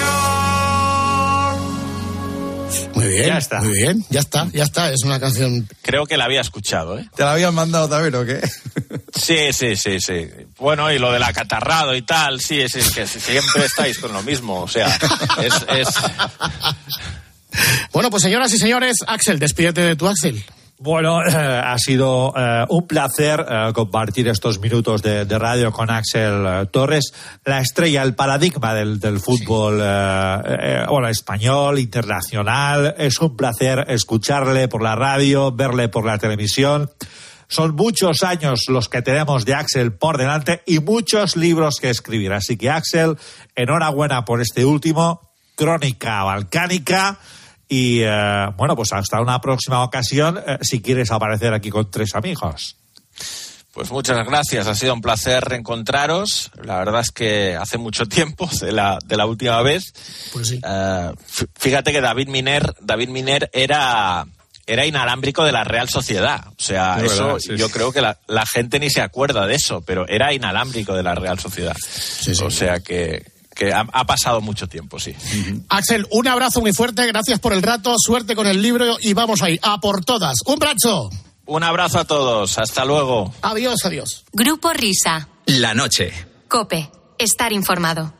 decepción. Muy bien, ya está. Muy bien, ya está. Es una canción. Creo que la había escuchado, ¿eh? ¿Te la habían mandado también o qué? Sí. Bueno, y lo del acatarrado y tal, sí, es que siempre estáis con lo mismo, o sea, es... Bueno, pues señoras y señores, Axel, despídete de tu Axel. Bueno, ha sido un placer compartir estos minutos de radio con Axel Torres, la estrella, el paradigma del fútbol español, internacional. Es un placer escucharle por la radio, verle por la televisión. Son muchos años los que tenemos de Axel por delante y muchos libros que escribir. Así que, Axel, enhorabuena por este último, Crónica Balcánica. Y, pues hasta una próxima ocasión, si quieres aparecer aquí con 3 amigos. Pues muchas gracias, ha sido un placer reencontraros. La verdad es que hace mucho tiempo de la última vez. Pues sí. Fíjate que David Miner era inalámbrico de la Real Sociedad. O sea, eso sí. Yo creo que la gente ni se acuerda de eso, pero era inalámbrico de la Real Sociedad. Sí. O sea que que ha pasado mucho tiempo, sí. Axel, un abrazo muy fuerte, gracias por el rato, suerte con el libro y vamos ahí, a por todas. ¡Un abrazo! Un abrazo a todos, hasta luego. Adiós, adiós. Grupo Risa. La noche. COPE. Estar informado.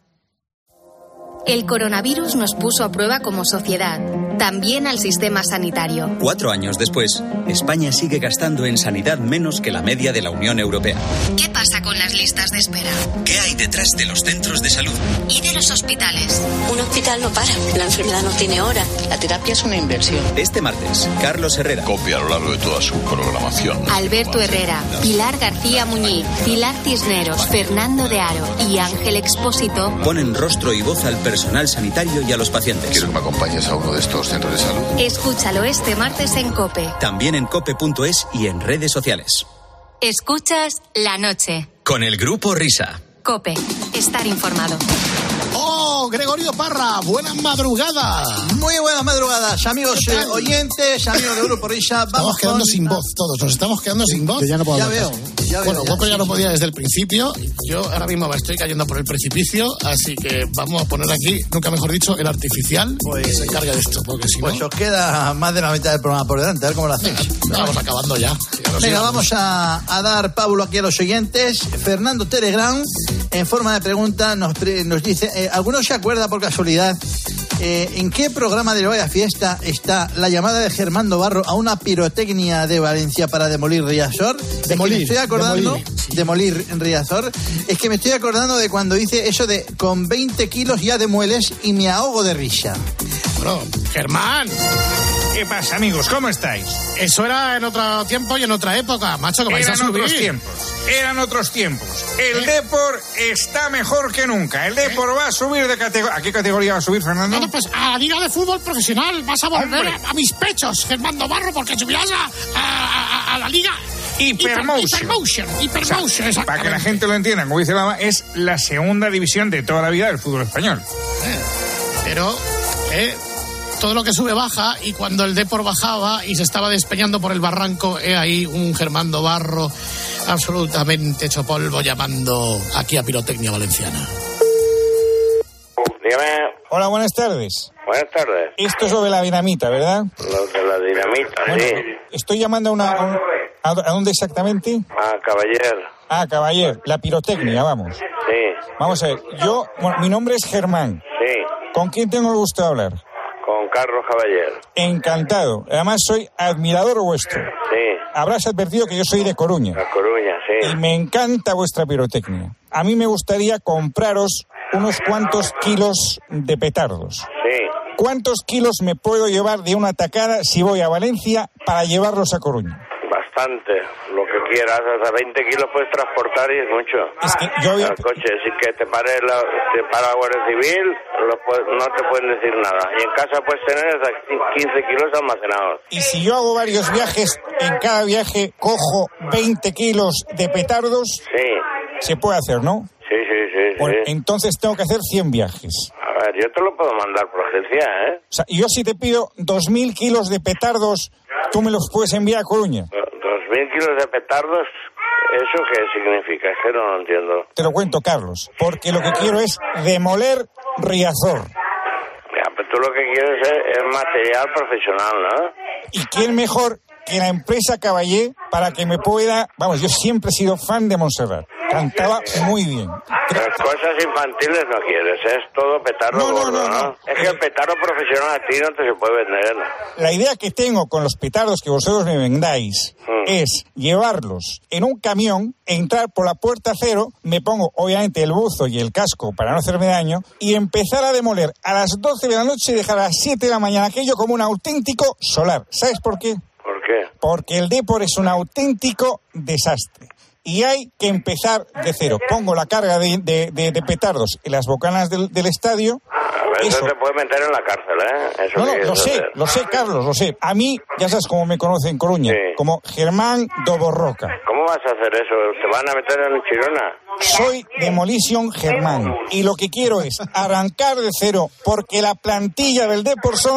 El coronavirus nos puso a prueba como sociedad, también al sistema sanitario. 4 años después, España sigue gastando en sanidad menos que la media de la Unión Europea. ¿Qué pasa con las listas de espera? ¿Qué hay detrás de los centros de salud? ¿Y de los hospitales? Un hospital no para, la enfermedad no tiene hora, la terapia es una inversión. Este martes, Carlos Herrera. Copia a lo largo de toda su programación. Alberto Herrera, Pilar García Muñiz, Pilar Cisneros, Fernando de Aro y Ángel Expósito ponen rostro y voz al personal sanitario y a los pacientes. Quiero que me acompañes a uno de estos centros de salud. Escúchalo este martes en COPE. También en cope.es y en redes sociales. Escuchas La Noche. Con el Grupo Risa. COPE. Estar informado. ¡Oh, Gregorio Parra! ¡Buenas madrugadas! Muy buenas madrugadas, amigos oyentes, amigos del Grupo Risa. Estamos quedando sin voz todos, nos estamos quedando sin voz. Yo ya no puedo veo. Bueno, Coco ya no podía desde el principio. Yo ahora mismo me estoy cayendo por el precipicio, así que vamos a poner aquí, nunca mejor dicho, el artificial que se encarga de esto, porque si pues no... os queda más de la mitad del programa por delante, a ver cómo lo hacéis. Vamos acabando ya. Venga, vamos a dar pábulo aquí a los oyentes. Fernando Telegram, en forma de pregunta, nos dice, ¿alguno se acuerda por casualidad en qué programa de Vaya Fiesta está la llamada de Germán Dobarro a una pirotecnia de Valencia para demolir Riazor? Demolir, me estoy acordando, demolir en Riazor. Es que me estoy acordando de cuando hice eso de con 20 kilos ya demueles y me ahogo de risa. Bueno, Germán. ¿Qué pasa, amigos? ¿Cómo estáis? Eso era en otro tiempo y en otra época, macho, que vais a subir. Eran otros tiempos. El Depor está mejor que nunca. El Depor va a subir de categoría. ¿A qué categoría va a subir, Fernando? No, pues a la Liga de Fútbol Profesional. Vas a volver a mis pechos, Germán Dobarro, porque subirás a la Liga... Hypermotion. Hypermotion, o sea, para que la gente lo entienda, como dice Lama, es la segunda división de toda la vida del fútbol español. Pero... todo lo que sube baja, y cuando el Depor bajaba y se estaba despeñando por el barranco, ahí un Germán Dobarro absolutamente hecho polvo llamando aquí a Pirotecnia Valenciana. Dígame. Hola, buenas tardes. Buenas tardes. Esto es sobre la dinamita, ¿verdad? Lo de la dinamita, bueno, sí. Estoy llamando ¿a dónde exactamente? A Caballer. Ah, Caballer, la pirotecnia, vamos. Sí. Vamos a ver, mi nombre es Germán. Sí. ¿Con quién tengo el gusto de hablar? Con Carlos Caballero. Encantado. Además, soy admirador vuestro. Sí. Habrás advertido que yo soy de Coruña. De Coruña, sí. Y me encanta vuestra pirotecnia. A mí me gustaría compraros unos cuantos kilos de petardos. Sí. ¿Cuántos kilos me puedo llevar de una tacada si voy a Valencia para llevarlos a Coruña? Bastante. Lo que quieras. Hasta 20 kilos puedes transportar y es mucho. Es que yo al coche. Si que te para la Guardia Civil, no te pueden decir nada. Y en casa puedes tener hasta 15 kilos almacenados. Y si yo hago varios viajes, en cada viaje cojo 20 kilos de petardos, sí. Se puede hacer, ¿no? Sí. Bueno, entonces tengo que hacer 100 viajes. A ver, yo te lo puedo mandar por agencia, ¿eh? O sea, yo si te pido 2.000 kilos de petardos, ¿tú me los puedes enviar a Coruña? 2.000 kilos de petardos, ¿eso qué significa? Es que no lo entiendo. Te lo cuento, Carlos, porque lo que quiero es demoler Riazor. Ya, pero tú lo que quieres es material profesional, ¿no? ¿Y quién mejor que la empresa Caballé para que me pueda... Vamos, yo siempre he sido fan de Montserrat. Cantaba muy bien. Las cosas infantiles no quieres, es todo petardo gordo, ¿no? Es que el petardo profesional a ti no te se puede vender. La idea que tengo con los petardos que vosotros me vendáis es llevarlos en un camión, entrar por la puerta cero, me pongo obviamente el buzo y el casco para no hacerme daño, y empezar a demoler a las 12 de la noche y dejar a las 7 de la mañana aquello como un auténtico solar. ¿Sabes por qué? ¿Por qué? Porque el Depor es un auténtico desastre. Y hay que empezar de cero. Pongo la carga de petardos en las bocanas del estadio. Eso te puede meter en la cárcel, ¿eh? Eso no, lo sé, Carlos, lo sé. A mí, ya sabes cómo me conocen en Coruña, como Germán Doborroca. ¿Cómo vas a hacer eso? ¿Te van a meter en Chirona? Soy Demolition Germán y lo que quiero es arrancar de cero porque la plantilla del Depor son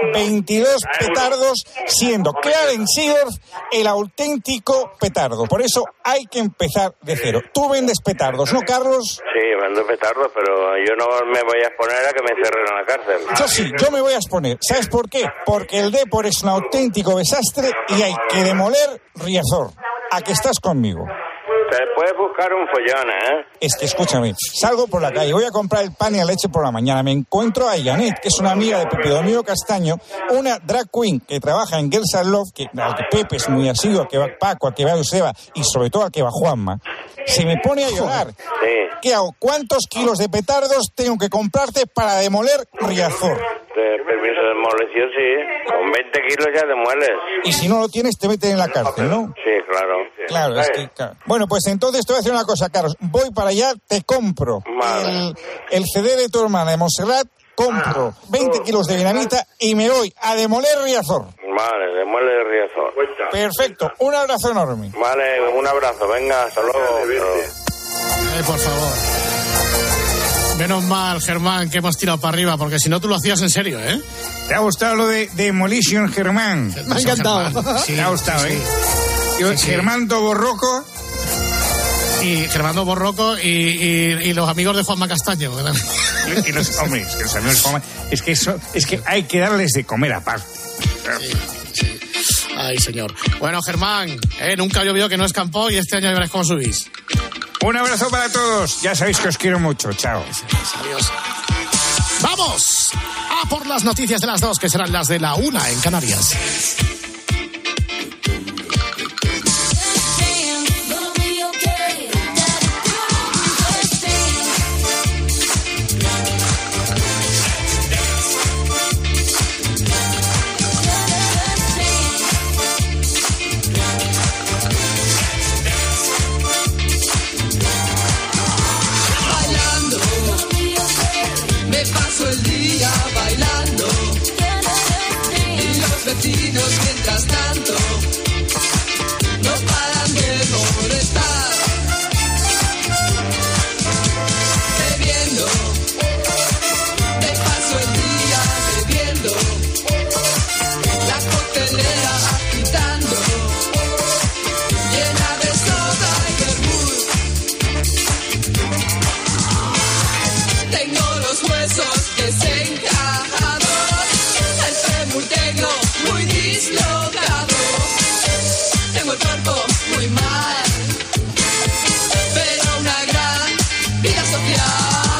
22 petardos, siendo Clarence Seedorf el auténtico petardo. Por eso hay que empezar de cero. Tú vendes petardos, ¿no, Carlos? Sí, vendo petardos, pero yo no me voy a exponer a que me cierren en la cárcel. Yo sí, yo me voy a exponer. ¿Sabes por qué? Porque el Depor es un auténtico desastre y hay que demoler Riazor. ¿A que estás conmigo? Te puedes buscar un follón, ¿eh? Es que, escúchame, salgo por la calle, voy a comprar el pan y la leche por la mañana, me encuentro a Janet, que es una amiga de Pepe Domingo Castaño, una drag queen que trabaja en Girls Are Love, al que Pepe es muy asiduo, al que va Paco, al que va Joseba y sobre todo al que va Juanma. Se me pone a llorar. Sí. ¿Qué hago? ¿Cuántos kilos de petardos tengo que comprarte para demoler Riazor? Permiso de demolición, sí. Con 20 kilos ya demueles. Y si no lo tienes, te meten en la cárcel, ¿no? Sí, claro. Claro, es que... Claro. Bueno, pues entonces te voy a decir una cosa, Carlos. Voy para allá, te compro el CD de tu hermana de Montserrat, compro 20 kilos de dinamita y me voy a demoler Riazor. Vale, demuele Riazor. Perfecto, un abrazo enorme. Vale, un abrazo, venga, hasta luego. Por favor. Menos mal, Germán, que hemos tirado para arriba, porque si no tú lo hacías en serio, ¿eh? ¿Te ha gustado lo de Demolition, Germán? Me ha encantado. Sí, te ha gustado, ¿eh? Sí. Germán Borroco. Y Germán Borroco y los amigos de Juanma Castaño. Y los amigos de Juanma. Es que hay que darles de comer aparte. Sí. Ay, señor. Bueno, Germán, nunca ha llovido que no escampó y este año ya veréis cómo subís. Un abrazo para todos. Ya sabéis que os quiero mucho. Chao. Adiós. ¡Vamos! A por las noticias de las 2, que serán las de la 1 en Canarias. Vecinos, mientras tanto, no paran de molestar. Bebiendo, me paso el día bebiendo. La coctelera agitando, llena de soda y vermut. Tengo los huesos desencajados, el fémur tengo muy dislocado, tengo el cuerpo muy mal, pero una gran vida social.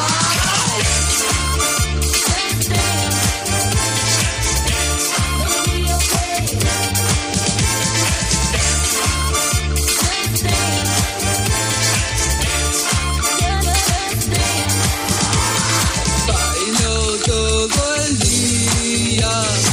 Bailo todo el día,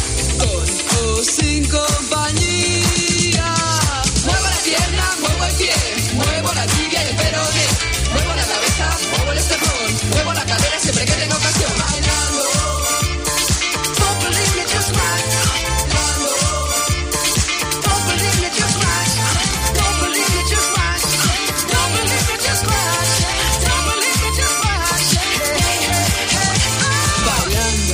sin compañía. Muevo la pierna, muevo el pie, muevo la tibia y el peroné, muevo la cabeza, muevo el esternón, muevo la cadera siempre que tenga ocasión. Bailando, don't believe me, just right. Bailando, don't believe me, just right. Don't believe me, just right. Don't believe me, just right. Don't believe me, just right. Bailando.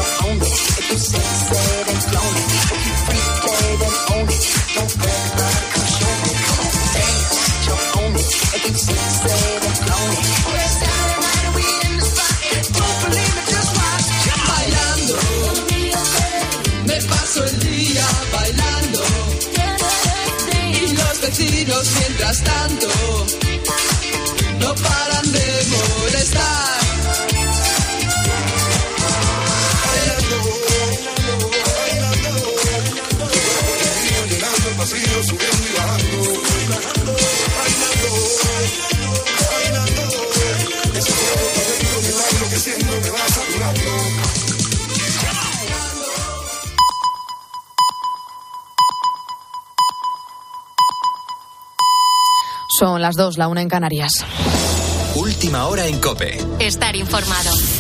Don't mientras tanto no paran de molestar. Llenando el pasillo, subiendo y bajando, ese fuego tan lento, mi labio que siento me va saturando. Son las 2, la 1 en Canarias. Última hora en COPE. Estar informado.